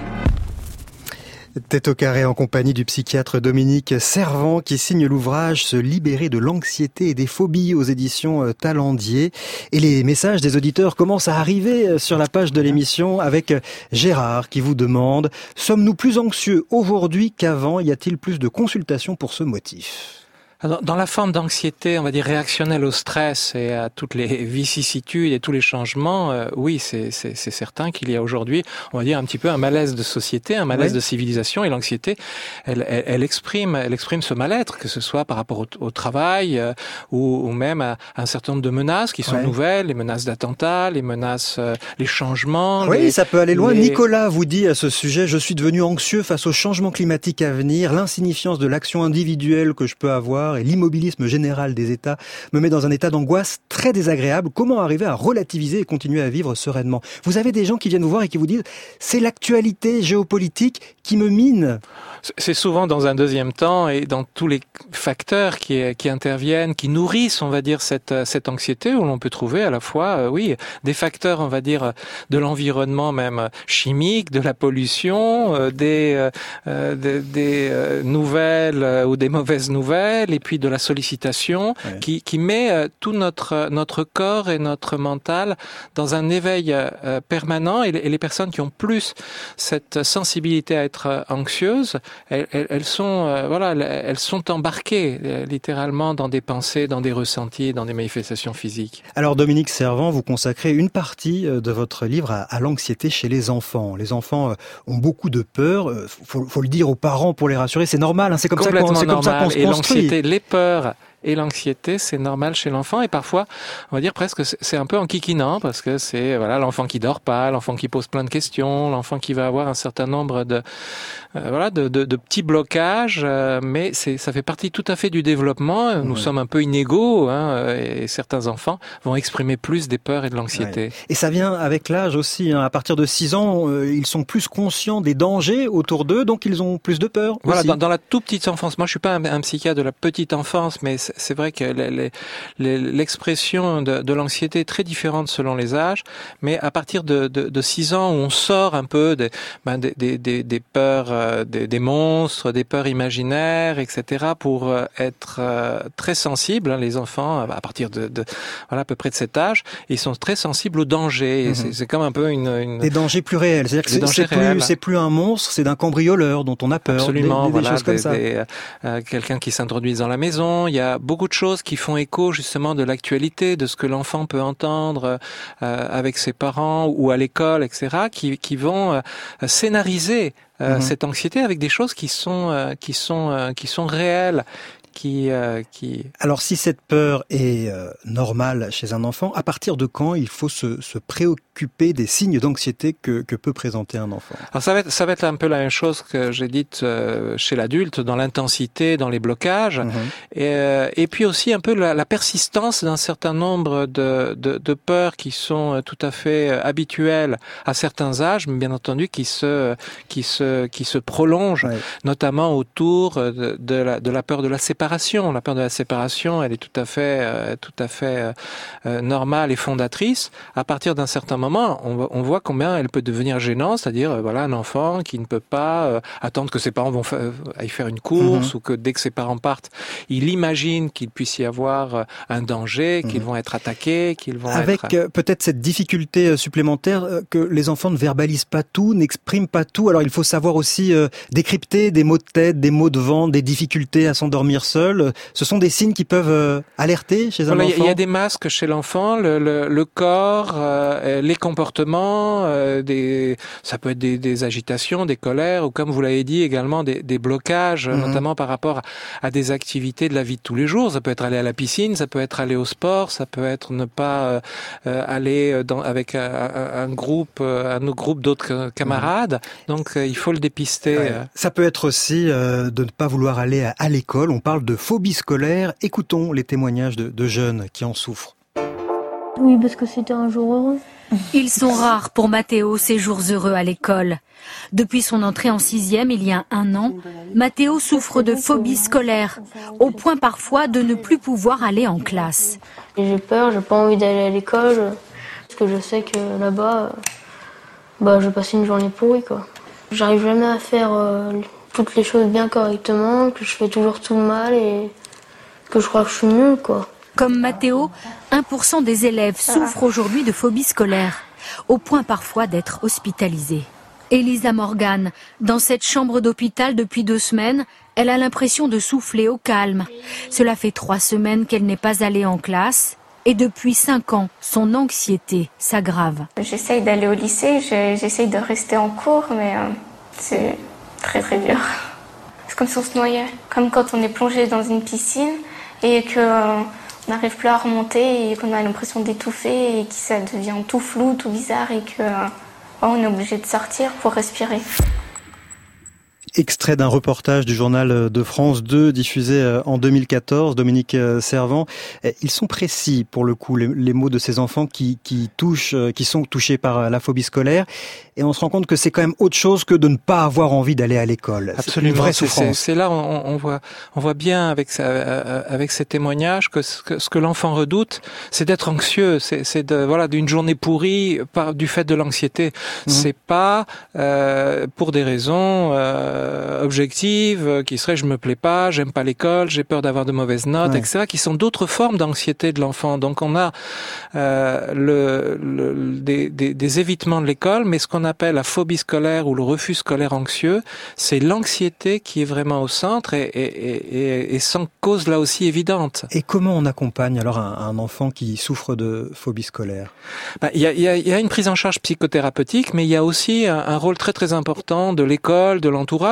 Tête au carré en compagnie du psychiatre Dominique Servant qui signe l'ouvrage « Se libérer de l'anxiété et des phobies » aux éditions Talendier. Et les messages des auditeurs commencent à arriver sur la page de l'émission avec Gérard qui vous demande « Sommes-nous plus anxieux aujourd'hui qu'avant ? Y a-t-il plus de consultations pour ce motif ?» Dans la forme d'anxiété, on va dire réactionnelle au stress et à toutes les vicissitudes et tous les changements, euh, oui, c'est, c'est, c'est certain qu'il y a aujourd'hui, on va dire un petit peu un malaise de société, un malaise oui. de civilisation, et l'anxiété, elle, elle, elle exprime, elle exprime ce mal-être, que ce soit par rapport au, au travail euh, ou, ou même à, à un certain nombre de menaces qui sont ouais. nouvelles, les menaces d'attentats, les menaces, euh, les changements. Oui, les, ça peut aller loin. Les... Nicolas vous dit à ce sujet, je suis devenu anxieux face au changement climatique à venir, l'insignifiance de l'action individuelle que je peux avoir et l'immobilisme général des États me met dans un état d'angoisse très désagréable. Comment arriver à relativiser et continuer à vivre sereinement ? Vous avez des gens qui viennent vous voir et qui vous disent « c'est l'actualité géopolitique qui me mine ». C'est souvent dans un deuxième temps et dans tous les facteurs qui, qui interviennent, qui nourrissent, on va dire, cette, cette anxiété, où l'on peut trouver à la fois, euh, oui, des facteurs, on va dire, de l'environnement même chimique, de la pollution, euh, des, euh, des, des euh, nouvelles euh, ou des mauvaises nouvelles, et puis de la sollicitation, ouais. qui, qui met euh, tout notre, notre corps et notre mental dans un éveil euh, permanent, et les, et les personnes qui ont plus cette sensibilité à être euh, anxieuses, Elles, elles, elles sont, euh, voilà, elles sont embarquées euh, littéralement dans des pensées, dans des ressentis, dans des manifestations physiques. Alors Dominique Servant, vous consacrez une partie de votre livre à, à l'anxiété chez les enfants. Les enfants ont beaucoup de peur. Faut, faut le dire aux parents pour les rassurer. C'est normal, hein, c'est comme ça qu'on, c'est comme ça qu'on se construit. Et l'anxiété, les peurs et l'anxiété, c'est normal chez l'enfant, et parfois, on va dire presque, c'est un peu enquiquinant, parce que c'est voilà l'enfant qui dort pas, l'enfant qui pose plein de questions, l'enfant qui va avoir un certain nombre de euh, voilà de, de, de petits blocages, euh, mais c'est ça fait partie tout à fait du développement. Nous oui. sommes un peu inégaux, hein, et certains enfants vont exprimer plus des peurs et de l'anxiété. Ouais. Et ça vient avec l'âge aussi. Hein. À partir de six ans, euh, ils sont plus conscients des dangers autour d'eux, donc ils ont plus de peur. Voilà, aussi. Dans, dans la toute petite enfance. Moi, je suis pas un, un psychiatre de la petite enfance, mais c'est, c'est vrai que les, les, les, l'expression de, de l'anxiété est très différente selon les âges. Mais à partir de, de, de six ans, où on sort un peu des, ben des, des, des, des peurs, euh, des, des monstres, des peurs imaginaires, et cetera, pour euh, être euh, très sensibles. Hein, les enfants, à partir de, de voilà à peu près de cet âge, ils sont très sensibles aux dangers. Et mmh. c'est, c'est comme un peu une, une des dangers plus réels. C'est-à-dire que c'est, c'est plus c'est plus un monstre, c'est d'un cambrioleur dont on a peur. Absolument, des, des, voilà, des choses comme des, ça. Des, euh, quelqu'un qui s'introduit dans la maison. Il y a beaucoup de choses qui font écho justement de l'actualité, de ce que l'enfant peut entendre euh, avec ses parents ou à l'école, et cetera, qui, qui vont euh, scénariser euh, mmh. cette anxiété avec des choses qui sont euh, qui sont euh, qui sont réelles. Qui, euh, qui... Alors si cette peur est euh, normale chez un enfant, à partir de quand il faut se, se préoccuper des signes d'anxiété que, que peut présenter un enfant? Alors ça va être, ça va être un peu la même chose que j'ai dite euh, chez l'adulte, dans l'intensité, dans les blocages, mmh. et, euh, et puis aussi un peu la, la persistance d'un certain nombre de, de, de peurs qui sont tout à fait habituelles à certains âges, mais bien entendu qui se, qui se, qui se prolongent, ouais. notamment autour de, de, la, de la peur de la séparation. La peur de la séparation, elle est tout à fait, euh, tout à fait euh, normale et fondatrice. À partir d'un certain moment, on, on voit combien elle peut devenir gênante, c'est-à-dire euh, voilà un enfant qui ne peut pas euh, attendre que ses parents vont fa- aillent faire une course, mmh. ou que dès que ses parents partent, il imagine qu'il puisse y avoir un danger, qu'ils mmh. vont être attaqués, qu'ils vont avec être... euh, peut-être cette difficulté supplémentaire euh, que les enfants ne verbalisent pas tout, n'expriment pas tout. Alors il faut savoir aussi euh, décrypter des maux de tête, des maux de ventre, des difficultés à s'endormir seul. Ce sont des signes qui peuvent euh, alerter chez un voilà, enfant. Il y a des masques chez l'enfant, le, le, le corps, euh, les comportements, euh, des, ça peut être des, des agitations, des colères, ou comme vous l'avez dit également des, des blocages, mmh. notamment par rapport à, à des activités de la vie de tous les jours. Ça peut être aller à la piscine, ça peut être aller au sport, ça peut être ne pas euh, aller dans, avec un, un groupe, un autre groupe d'autres camarades. Mmh. Donc euh, il faut le dépister. Ouais. Ça peut être aussi euh, de ne pas vouloir aller à, à l'école. On parle de phobie scolaire. Écoutons les témoignages de, de jeunes qui en souffrent. Oui, parce que c'était un jour heureux. Ils sont rares pour Mathéo, ces jours heureux à l'école. Depuis son entrée en sixième, il y a un an, Mathéo souffre de phobie scolaire, au point parfois de ne plus pouvoir aller en classe. J'ai peur, j'ai pas envie d'aller à l'école, parce que je sais que là-bas, bah, je vais passer une journée pourrie, quoi. J'arrive jamais à faire euh, toutes les choses bien correctement, que je fais toujours tout mal et que je crois que je suis nulle, quoi. Comme Mathéo, un pour cent des élèves souffrent aujourd'hui de phobie scolaire, au point parfois d'être hospitalisés. Elisa Morgan, dans cette chambre d'hôpital depuis deux semaines, elle a l'impression de souffler au calme. Cela fait trois semaines qu'elle n'est pas allée en classe et depuis cinq ans, son anxiété s'aggrave. J'essaye d'aller au lycée, j'essaye de rester en cours, mais euh, c'est très très dur. C'est comme si on se noyait, comme quand on est plongé dans une piscine et que euh, on n'arrive plus à remonter et qu'on a l'impression d'étouffer et que ça devient tout flou, tout bizarre et que euh, on est obligé de sortir pour respirer. Extrait d'un reportage du journal de France deux diffusé en deux mille quatorze, Dominique Servant. Ils sont précis pour le coup, les, les mots de ces enfants qui, qui touchent, qui sont touchés par la phobie scolaire. Et on se rend compte que c'est quand même autre chose que de ne pas avoir envie d'aller à l'école. Absolument, c'est une vraie c'est, souffrance. C'est, c'est là on, on voit, on voit bien avec avec ces témoignages que ce que, ce que l'enfant redoute, c'est d'être anxieux, c'est, c'est de voilà d'une journée pourrie par du fait de l'anxiété. Mmh. C'est pas euh, pour des raisons euh, objectives qui seraient je me plais pas, j'aime pas l'école, j'ai peur d'avoir de mauvaises notes, ouais. et cetera. Qui sont d'autres formes d'anxiété de l'enfant. Donc on a euh, le, le des, des, des évitements de l'école, mais ce qu'on a appelle la phobie scolaire ou le refus scolaire anxieux, c'est l'anxiété qui est vraiment au centre et, et, et, et sans cause là aussi évidente. Et comment on accompagne alors un, un enfant qui souffre de phobie scolaire ? Ben, il y a, il y a, il y a une prise en charge psychothérapeutique, mais il y a aussi un, un rôle très très important de l'école, de l'entourage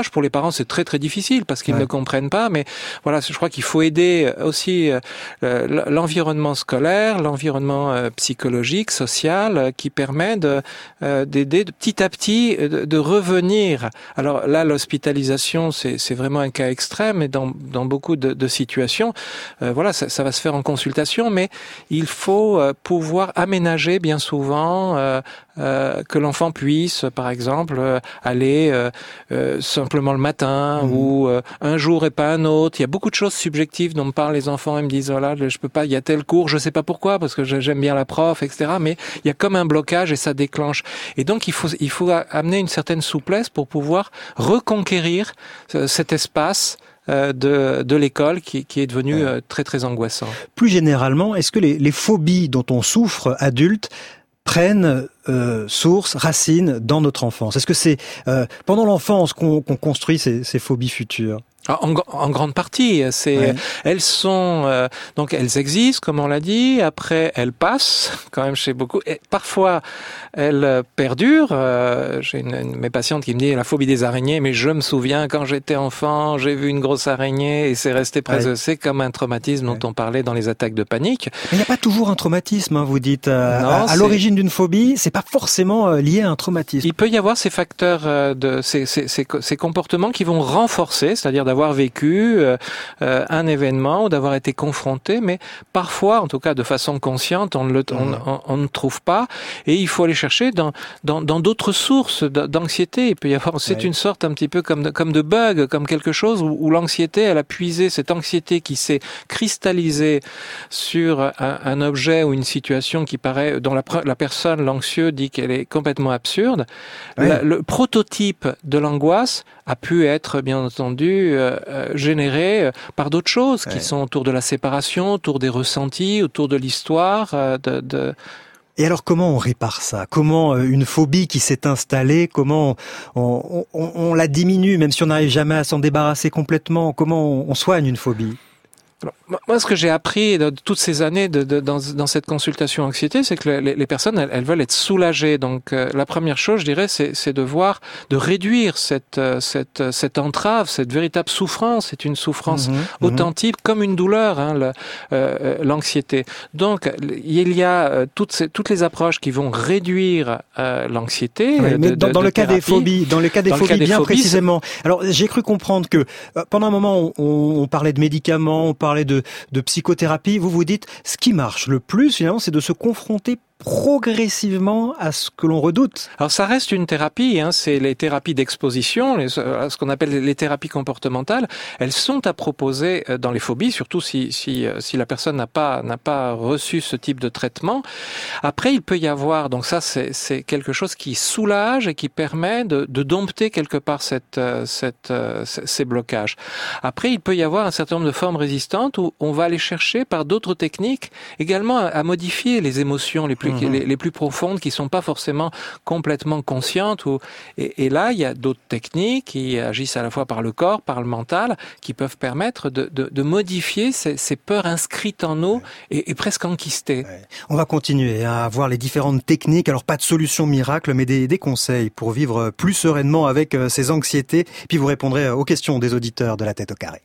approche. Pour les parents, c'est très très difficile parce qu'ils ouais. ne comprennent pas. Mais voilà, je crois qu'il faut aider aussi euh, l'environnement scolaire, l'environnement euh, psychologique, social, euh, qui permet de, euh, d'aider de, petit à petit de, de revenir. Alors là, l'hospitalisation, c'est, c'est vraiment un cas extrême, et dans, dans beaucoup de, de situations, euh, voilà, ça, ça va se faire en consultation, mais il faut euh, pouvoir aménager bien souvent euh, euh, que l'enfant puisse, par exemple, euh, aller euh, euh, simplement le matin mmh. ou euh, un jour et pas un autre. Il y a beaucoup de choses subjectives dont me parlent les enfants. Ils me disent voilà, je peux pas, il y a tel cours, je sais pas pourquoi, parce que j'aime bien la prof, et cetera. Mais il y a comme un blocage et ça déclenche. Et donc il faut il faut amener une certaine souplesse pour pouvoir reconquérir euh, cet espace de, de l'école qui, qui est devenu ouais. très très angoissant. Plus généralement, est-ce que les, les phobies dont on souffre adultes prennent euh, source, racine dans notre enfance? Est-ce que c'est euh, pendant l'enfance qu'on, qu'on construit ces, ces phobies futures? En, en grande partie, c'est, ouais. elles sont euh, donc elles existent, comme on l'a dit. Après, elles passent quand même chez beaucoup. Et parfois, elles perdurent. Euh, j'ai une, une mes patientes qui me dit la phobie des araignées, mais je me souviens quand j'étais enfant, j'ai vu une grosse araignée et c'est resté présent. Ouais. C'est comme un traumatisme ouais. dont on parlait dans les attaques de panique. Mais il n'y a pas toujours un traumatisme, hein, vous dites. Euh, non, à, à l'origine d'une phobie, c'est pas forcément euh, lié à un traumatisme. Il peut y avoir ces facteurs euh, de ces, ces, ces, ces comportements qui vont renforcer, c'est-à-dire d'avoir d'avoir vécu euh, euh, un événement ou d'avoir été confronté, mais parfois, en tout cas de façon consciente, on ne le, on, on, on ne trouve pas, et il faut aller chercher dans dans, dans d'autres sources d'anxiété. Il peut y avoir, c'est ouais. une sorte un petit peu comme de, comme de bug, comme quelque chose où, où l'anxiété, elle a puisé cette anxiété qui s'est cristallisée sur un, un objet ou une situation qui paraît, dont la, la personne, l'anxieux, dit qu'elle est complètement absurde. Ouais. La, le prototype de l'angoisse a pu être, bien entendu, euh, généré par d'autres choses qui ouais. sont autour de la séparation, autour des ressentis, autour de l'histoire. Euh, de, de... Et alors, comment on répare ça? Comment une phobie qui s'est installée, comment on, on, on la diminue, même si on n'arrive jamais à s'en débarrasser complètement? Comment on, on soigne une phobie? Alors, moi, ce que j'ai appris de toutes ces années de, de, dans, dans cette consultation anxiété, c'est que les, les personnes, elles, elles veulent être soulagées. Donc, euh, la première chose, je dirais, c'est, c'est de voir, de réduire cette, cette, cette entrave, cette véritable souffrance. C'est une souffrance mmh, authentique, mmh. comme une douleur, hein, le, euh, l'anxiété. Donc, il y a euh, toutes, ces, toutes les approches qui vont réduire euh, l'anxiété. Oui, mais de, dans, de, dans de le cas thérapie. des phobies, dans le cas des dans phobies, cas des bien phobies, précisément. Alors, j'ai cru comprendre que euh, pendant un moment, on, on parlait de médicaments, on parlait de, de psychothérapie. Vous vous dites, ce qui marche le plus, finalement, c'est de se confronter progressivement à ce que l'on redoute. Alors ça reste une thérapie, hein, c'est les thérapies d'exposition, les, ce qu'on appelle les thérapies comportementales. Elles sont à proposer dans les phobies, surtout si si si la personne n'a pas n'a pas reçu ce type de traitement. Après, il peut y avoir, donc ça c'est c'est quelque chose qui soulage et qui permet de, de dompter quelque part cette cette ces blocages. Après, il peut y avoir un certain nombre de formes résistantes où on va aller chercher par d'autres techniques également à, à modifier les émotions les plus Les, les plus profondes, qui sont pas forcément complètement conscientes. Ou, et, et là, il y a d'autres techniques qui agissent à la fois par le corps, par le mental, qui peuvent permettre de, de, de modifier ces, ces peurs inscrites en nous et, et presque enquistées. Ouais. On va continuer à voir les différentes techniques. Alors, pas de solution miracle, mais des, des conseils pour vivre plus sereinement avec ces anxiétés. Puis vous répondrez aux questions des auditeurs de La Tête au Carré.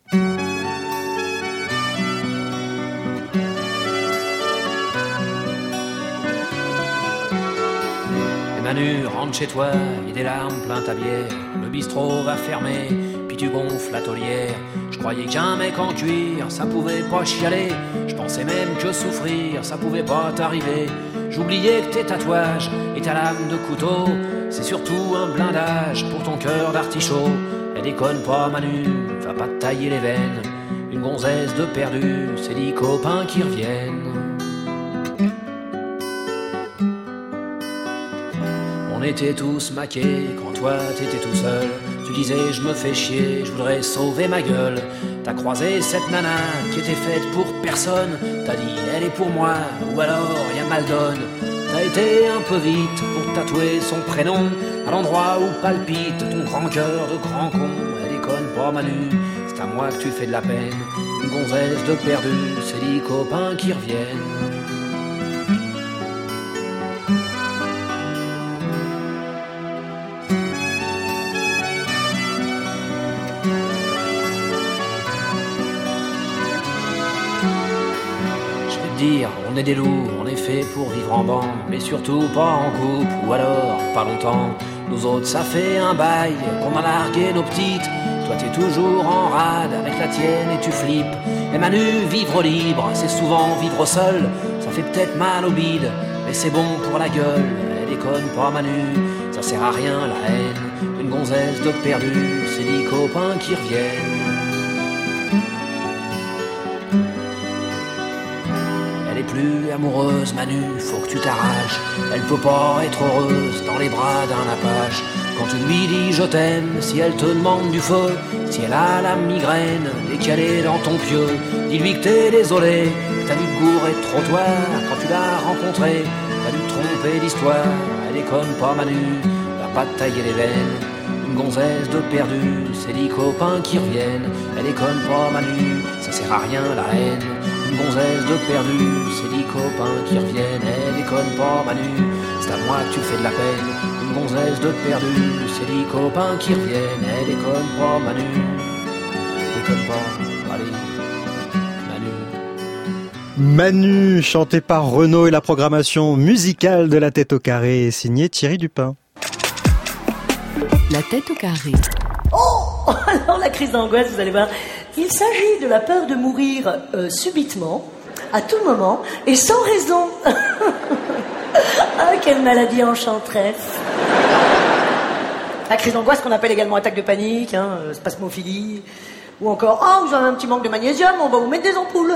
Manu, rentre chez toi, il y a des larmes plein ta bière. Le bistrot va fermer, puis tu gonfles la taulière. Je croyais qu'un mec en cuir, ça pouvait pas chialer. Je pensais même que souffrir, ça pouvait pas t'arriver. J'oubliais que tes tatouages et ta lame de couteau, c'est surtout un blindage pour ton cœur d'artichaut. Et déconne pas Manu, va pas te tailler les veines. Une gonzesse de perdu, c'est dix copains qui reviennent. On était tous maqués quand toi t'étais tout seul. Tu disais je me fais chier, je voudrais sauver ma gueule. T'as croisé cette nana qui était faite pour personne. T'as dit elle est pour moi ou alors y'a mal donne. T'as été un peu vite pour tatouer son prénom à l'endroit où palpite ton grand cœur de grand con. Elle déconne pas Manu, c'est à moi que tu fais de la peine. Une gonzesse de perdu, c'est dix copains qui reviennent. dire, on est des loups, on est fait pour vivre en bande, mais surtout pas en couple, ou alors pas longtemps. Nous autres ça fait un bail qu'on a largué nos petites. Toi t'es toujours en rade avec la tienne et tu flippes. Et Manu, vivre libre, c'est souvent vivre seul. Ça fait peut-être mal au bide, mais c'est bon pour la gueule. Elle déconne pas Manu, ça sert à rien la haine. Une gonzesse de perdu, c'est dix copains qui reviennent. Elle est plus amoureuse, Manu, faut que tu t'arraches. Elle peut pas être heureuse dans les bras d'un apache. Quand tu lui dis je t'aime, si elle te demande du feu, si elle a la migraine, dès qu'elle est dans ton pieu, dis-lui que t'es désolé, que t'as dû te gourer de trottoir quand tu l'as rencontrée, t'as dû te tromper d'histoire. Elle déconne pas Manu, va pas te tailler les veines. Une gonzesse de perdu, c'est dix copains qui reviennent. Elle déconne pas Manu, ça sert à rien la haine. Une gonzesse de perdu, c'est dix copains qui reviennent. Elle déconne pas Manu, c'est à moi que tu fais de la peine. Une gonzesse de perdu, c'est dix copains qui reviennent. Elle déconne pas Manu, déconne pas, allez, Manu. Manu, chanté par Renaud, et la programmation musicale de La Tête au Carré est signée Thierry Dupin. La Tête au Carré. Oh, alors la crise d'angoisse, vous allez voir. Il s'agit de la peur de mourir euh, subitement, à tout moment, et sans raison. Ah, quelle maladie enchanteresse. La crise d'angoisse qu'on appelle également attaque de panique, hein, euh, spasmophilie, ou encore, oh, vous avez un petit manque de magnésium, on va vous mettre des ampoules.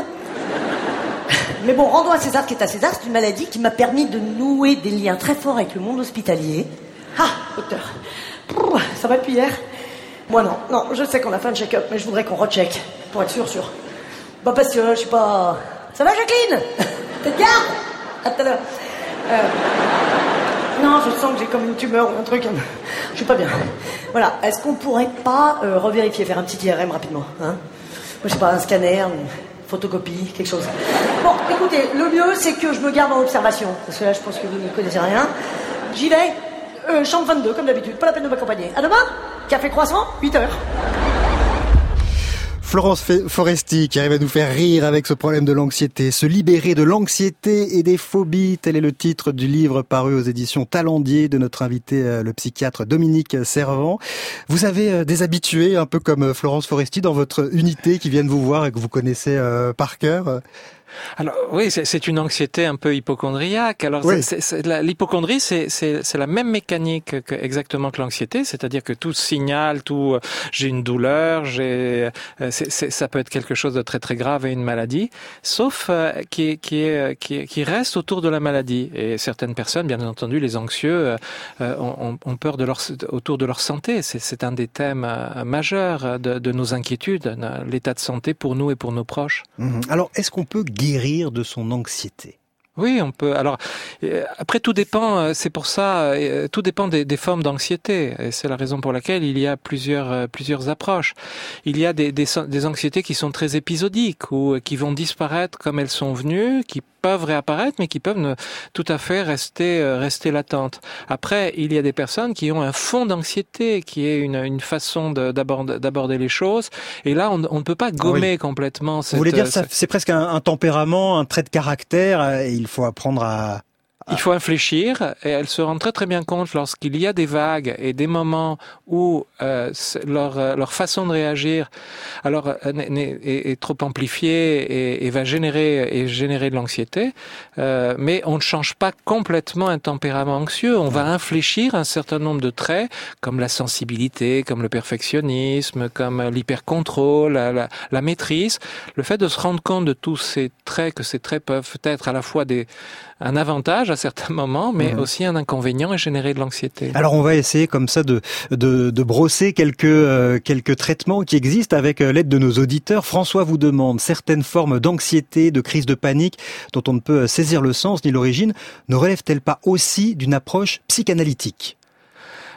Mais bon, rendons à César ce qui est à César, c'est une maladie qui m'a permis de nouer des liens très forts avec le monde hospitalier. Ah, docteur, Pouh, ça va depuis hier? Moi non, non, je sais qu'on a fait un check-up, mais je voudrais qu'on recheck, pour être sûr, sûr. Bah parce que, je sais pas... Ça va Jacqueline? Faites garde? À tout à l'heure. Euh... Non, je sens que j'ai comme une tumeur ou un truc. Je suis pas bien. Voilà, est-ce qu'on pourrait pas euh, revérifier, faire un petit I R M rapidement, hein? Je sais pas, un scanner, une photocopie, quelque chose. Bon, écoutez, le mieux, c'est que je me garde en observation, parce que là, je pense que vous ne connaissez rien. J'y vais. Euh, chambre vingt-deux, comme d'habitude, pas la peine de m'accompagner. À demain, café croissant, huit heures. Florence Foresti qui arrive à nous faire rire avec ce problème de l'anxiété. Se libérer de l'anxiété et des phobies, tel est le titre du livre paru aux éditions Talendier de notre invité, le psychiatre Dominique Servant. Vous avez des habitués, un peu comme Florence Foresti, dans votre unité qui viennent vous voir et que vous connaissez par cœur? Alors oui, c'est, c'est une anxiété un peu hypocondriaque. Alors oui. c'est, c'est, la, l'hypocondrie, c'est, c'est, c'est la même mécanique que, exactement que l'anxiété, c'est-à-dire que tout signale, tout, euh, j'ai une douleur, j'ai, euh, c'est, c'est, ça peut être quelque chose de très très grave et une maladie, sauf euh, qui, qui, est, qui, qui reste autour de la maladie. Et certaines personnes, bien entendu, les anxieux, euh, ont, ont peur de leur, autour de leur santé. C'est, c'est un des thèmes euh, majeurs de, de nos inquiétudes, l'état de santé pour nous et pour nos proches. Mmh. Alors, est-ce qu'on peut guérir de son anxiété? Oui, on peut. Alors, après, tout dépend, c'est pour ça, tout dépend des, des formes d'anxiété. Et c'est la raison pour laquelle il y a plusieurs, plusieurs approches. Il y a des, des, des anxiétés qui sont très épisodiques ou qui vont disparaître comme elles sont venues, qui peuvent réapparaître, mais qui peuvent ne, tout à fait rester, rester latentes. Après, il y a des personnes qui ont un fond d'anxiété, qui est une, une façon de, d'aborder, d'aborder les choses. Et là, on, on ne peut pas gommer oui. complètement cette... Vous voulez dire, ça, c'est presque un, un tempérament, un trait de caractère, et il faut apprendre à... Il faut infléchir, et elle se rend très très bien compte lorsqu'il y a des vagues et des moments où euh, leur leur façon de réagir alors est, est trop amplifiée et, et va générer et générer de l'anxiété. Euh, mais on ne change pas complètement un tempérament anxieux. On va infléchir un certain nombre de traits, comme la sensibilité, comme le perfectionnisme, comme l'hypercontrôle, la, la, la maîtrise. Le fait de se rendre compte de tous ces traits, que ces traits peuvent être à la fois des un avantage à certains moments, mais mmh. aussi un inconvénient et générer de l'anxiété. Alors on va essayer comme ça de de, de brosser quelques euh, quelques traitements qui existent avec l'aide de nos auditeurs. François vous demande: certaines formes d'anxiété, de crise de panique dont on ne peut saisir le sens ni l'origine, ne relèvent-elles pas aussi d'une approche psychanalytique? Alors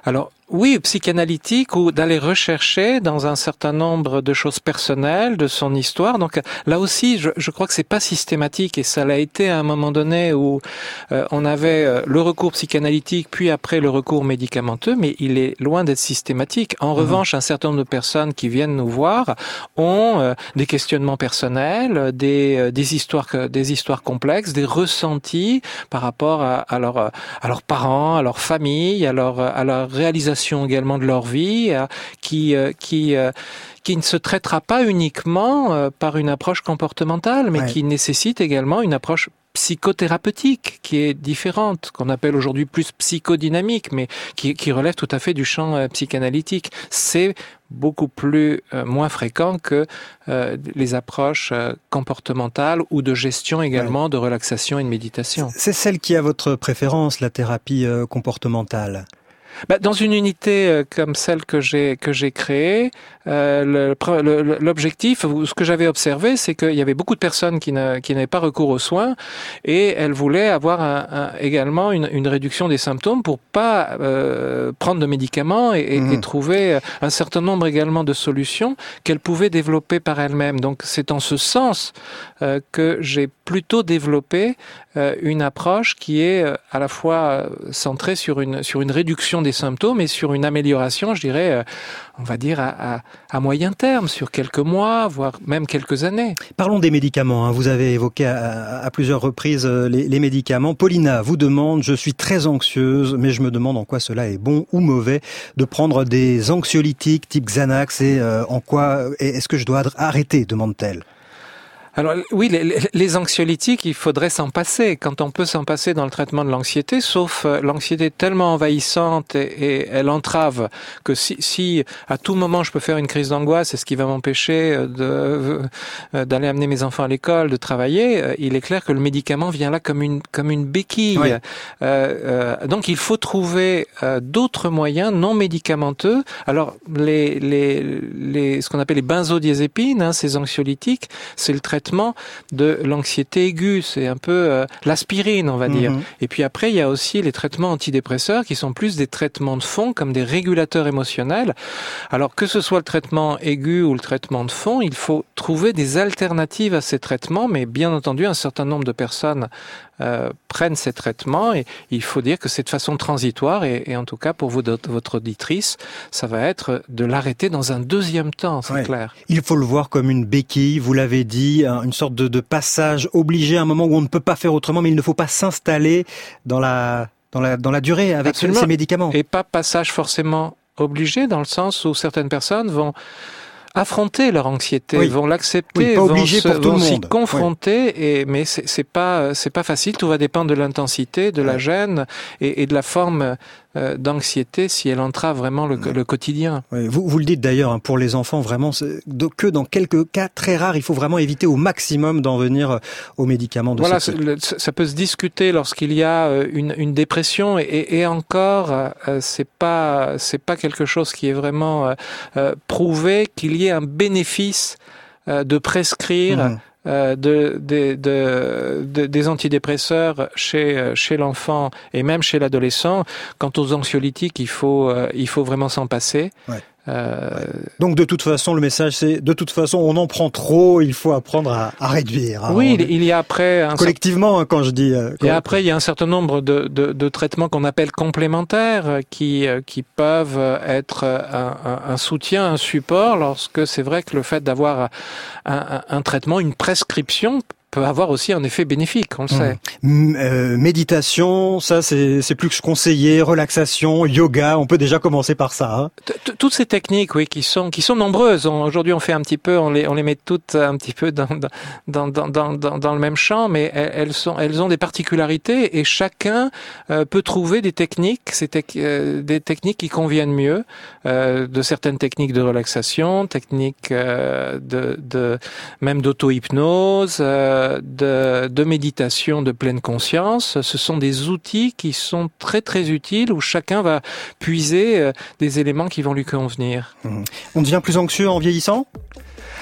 Oui, psychanalytique, ou d'aller rechercher dans un certain nombre de choses personnelles, de son histoire. Donc là aussi, je, je crois que c'est pas systématique, et ça l'a été à un moment donné où euh, on avait euh, le recours psychanalytique, puis après le recours médicamenteux, mais il est loin d'être systématique. En mmh. revanche, un certain nombre de personnes qui viennent nous voir ont euh, des questionnements personnels, des, euh, des histoires, des histoires complexes, des ressentis par rapport à, à, leur, à leurs parents, à leur famille, à leur, à leur réalisation également de leur vie, euh, qui euh, qui euh, qui ne se traitera pas uniquement euh, par une approche comportementale, mais ouais. qui nécessite également une approche psychothérapeutique qui est différente, qu'on appelle aujourd'hui plus psychodynamique, mais qui, qui relève tout à fait du champ euh, psychanalytique. C'est beaucoup plus euh, moins fréquent que euh, les approches euh, comportementales ou de gestion également, ouais. de relaxation et de méditation. C'est celle qui a votre préférence, la thérapie euh, comportementale? Bah, dans une unité euh, comme celle que j'ai que j'ai créée, euh, le, le, l'objectif, ce que j'avais observé, c'est qu'il y avait beaucoup de personnes qui, ne, qui n'avaient pas recours aux soins, et elles voulaient avoir un, un, également une, une réduction des symptômes pour pas euh, prendre de médicaments et, et, mmh. et trouver un certain nombre également de solutions qu'elles pouvaient développer par elles-mêmes. Donc c'est en ce sens euh, que j'ai plutôt développé euh, une approche qui est euh, à la fois centrée sur une sur une réduction des symptômes et sur une amélioration, je dirais, euh, on va dire à, à, à moyen terme, sur quelques mois, voire même quelques années. Parlons des médicaments, hein. Vous avez évoqué à, à plusieurs reprises les, les médicaments. Paulina vous demande, je suis très anxieuse, mais je me demande en quoi cela est bon ou mauvais de prendre des anxiolytiques type Xanax, et euh, en quoi est-ce que je dois arrêter, demande-t-elle. Alors oui, les, les anxiolytiques, il faudrait s'en passer. Quand on peut s'en passer dans le traitement de l'anxiété, sauf euh, l'anxiété est tellement envahissante et, et elle entrave que si, si à tout moment je peux faire une crise d'angoisse, c'est ce qui va m'empêcher de, euh, d'aller amener mes enfants à l'école, de travailler, euh, il est clair que le médicament vient là comme une comme une béquille. Oui. Euh, euh, donc il faut trouver euh, d'autres moyens non médicamenteux. Alors les les les ce qu'on appelle les benzodiazépines, hein, ces anxiolytiques, c'est le traitement de l'anxiété aiguë, c'est un peu euh, l'aspirine, on va dire. Mmh. Et puis après, il y a aussi les traitements antidépresseurs qui sont plus des traitements de fond, comme des régulateurs émotionnels. Alors que ce soit le traitement aigu ou le traitement de fond, il faut trouver des alternatives à ces traitements, mais bien entendu, un certain nombre de personnes euh, prennent ces traitements, et il faut dire que c'est de façon transitoire, et, et en tout cas pour vous, votre auditrice, ça va être de l'arrêter dans un deuxième temps, c'est ouais. clair. Il faut le voir comme une béquille, vous l'avez dit, une sorte de, de passage obligé, un moment où on ne peut pas faire autrement, mais il ne faut pas s'installer dans la, dans la, dans la durée avec Absolument. Ces médicaments. Et pas passage forcément obligé, dans le sens où certaines personnes vont affronter leur anxiété, oui. vont l'accepter, oui, vont, se, pour tout vont le s'y monde. confronter, oui. et, mais c'est, c'est pas, c'est pas facile, tout va dépendre de l'intensité, de ouais. la gêne et, et de la forme euh, d'anxiété, si elle entrave vraiment le, ouais. le quotidien. Oui, vous, vous le dites d'ailleurs, hein, pour les enfants, vraiment, c'est, que dans quelques cas très rares, il faut vraiment éviter au maximum d'en venir aux médicaments de voilà, ce type. Le, ça peut se discuter lorsqu'il y a une, une dépression, et, et encore, euh, c'est pas, c'est pas quelque chose qui est vraiment euh, prouvé qu'il y ait un bénéfice euh, de prescrire mmh. euh, de, de, de, de, des antidépresseurs chez, chez l'enfant et même chez l'adolescent. Quant aux anxiolytiques, il faut, euh, il faut vraiment s'en passer. Ouais. Euh... Donc de toute façon, le message c'est de toute façon on en prend trop, il faut apprendre à, à réduire. Hein. Oui, il y a après un collectivement, quand je dis. Euh, quand... Et après il y a un certain nombre de, de, de traitements qu'on appelle complémentaires qui qui peuvent être un, un, un soutien, un support, lorsque c'est vrai que le fait d'avoir un, un, un traitement, une prescription peut avoir aussi un effet bénéfique, on le sait. Mmh. Euh, méditation, ça c'est, c'est plus que conseillé, relaxation, yoga, on peut déjà commencer par ça. Hein. Toutes ces techniques, oui, qui sont qui sont nombreuses. Aujourd'hui, on fait un petit peu, on les on les met toutes un petit peu dans dans dans dans dans, dans le même champ, mais elles sont elles ont des particularités, et chacun euh, peut trouver des techniques, c'est te, euh, des techniques qui conviennent mieux, euh, de certaines techniques de relaxation, techniques euh, de de même d'auto-hypnose. Euh, De, de méditation de pleine conscience. Ce sont des outils qui sont très très utiles, où chacun va puiser des éléments qui vont lui convenir. Mmh. On devient plus anxieux en vieillissant ?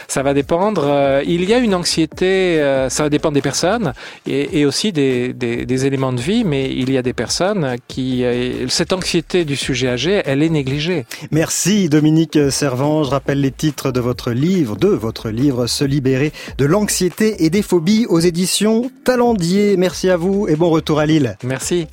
Ça va dépendre. Euh, il y a une anxiété, euh, ça va dépendre des personnes et, et aussi des, des, des éléments de vie, mais il y a des personnes qui... Euh, cette anxiété du sujet âgé, elle est négligée. Merci Dominique Servan. Je rappelle les titres de votre livre, de votre livre, Se libérer de l'anxiété et des phobies aux éditions Talendier. Merci à vous et bon retour à Lille. Merci.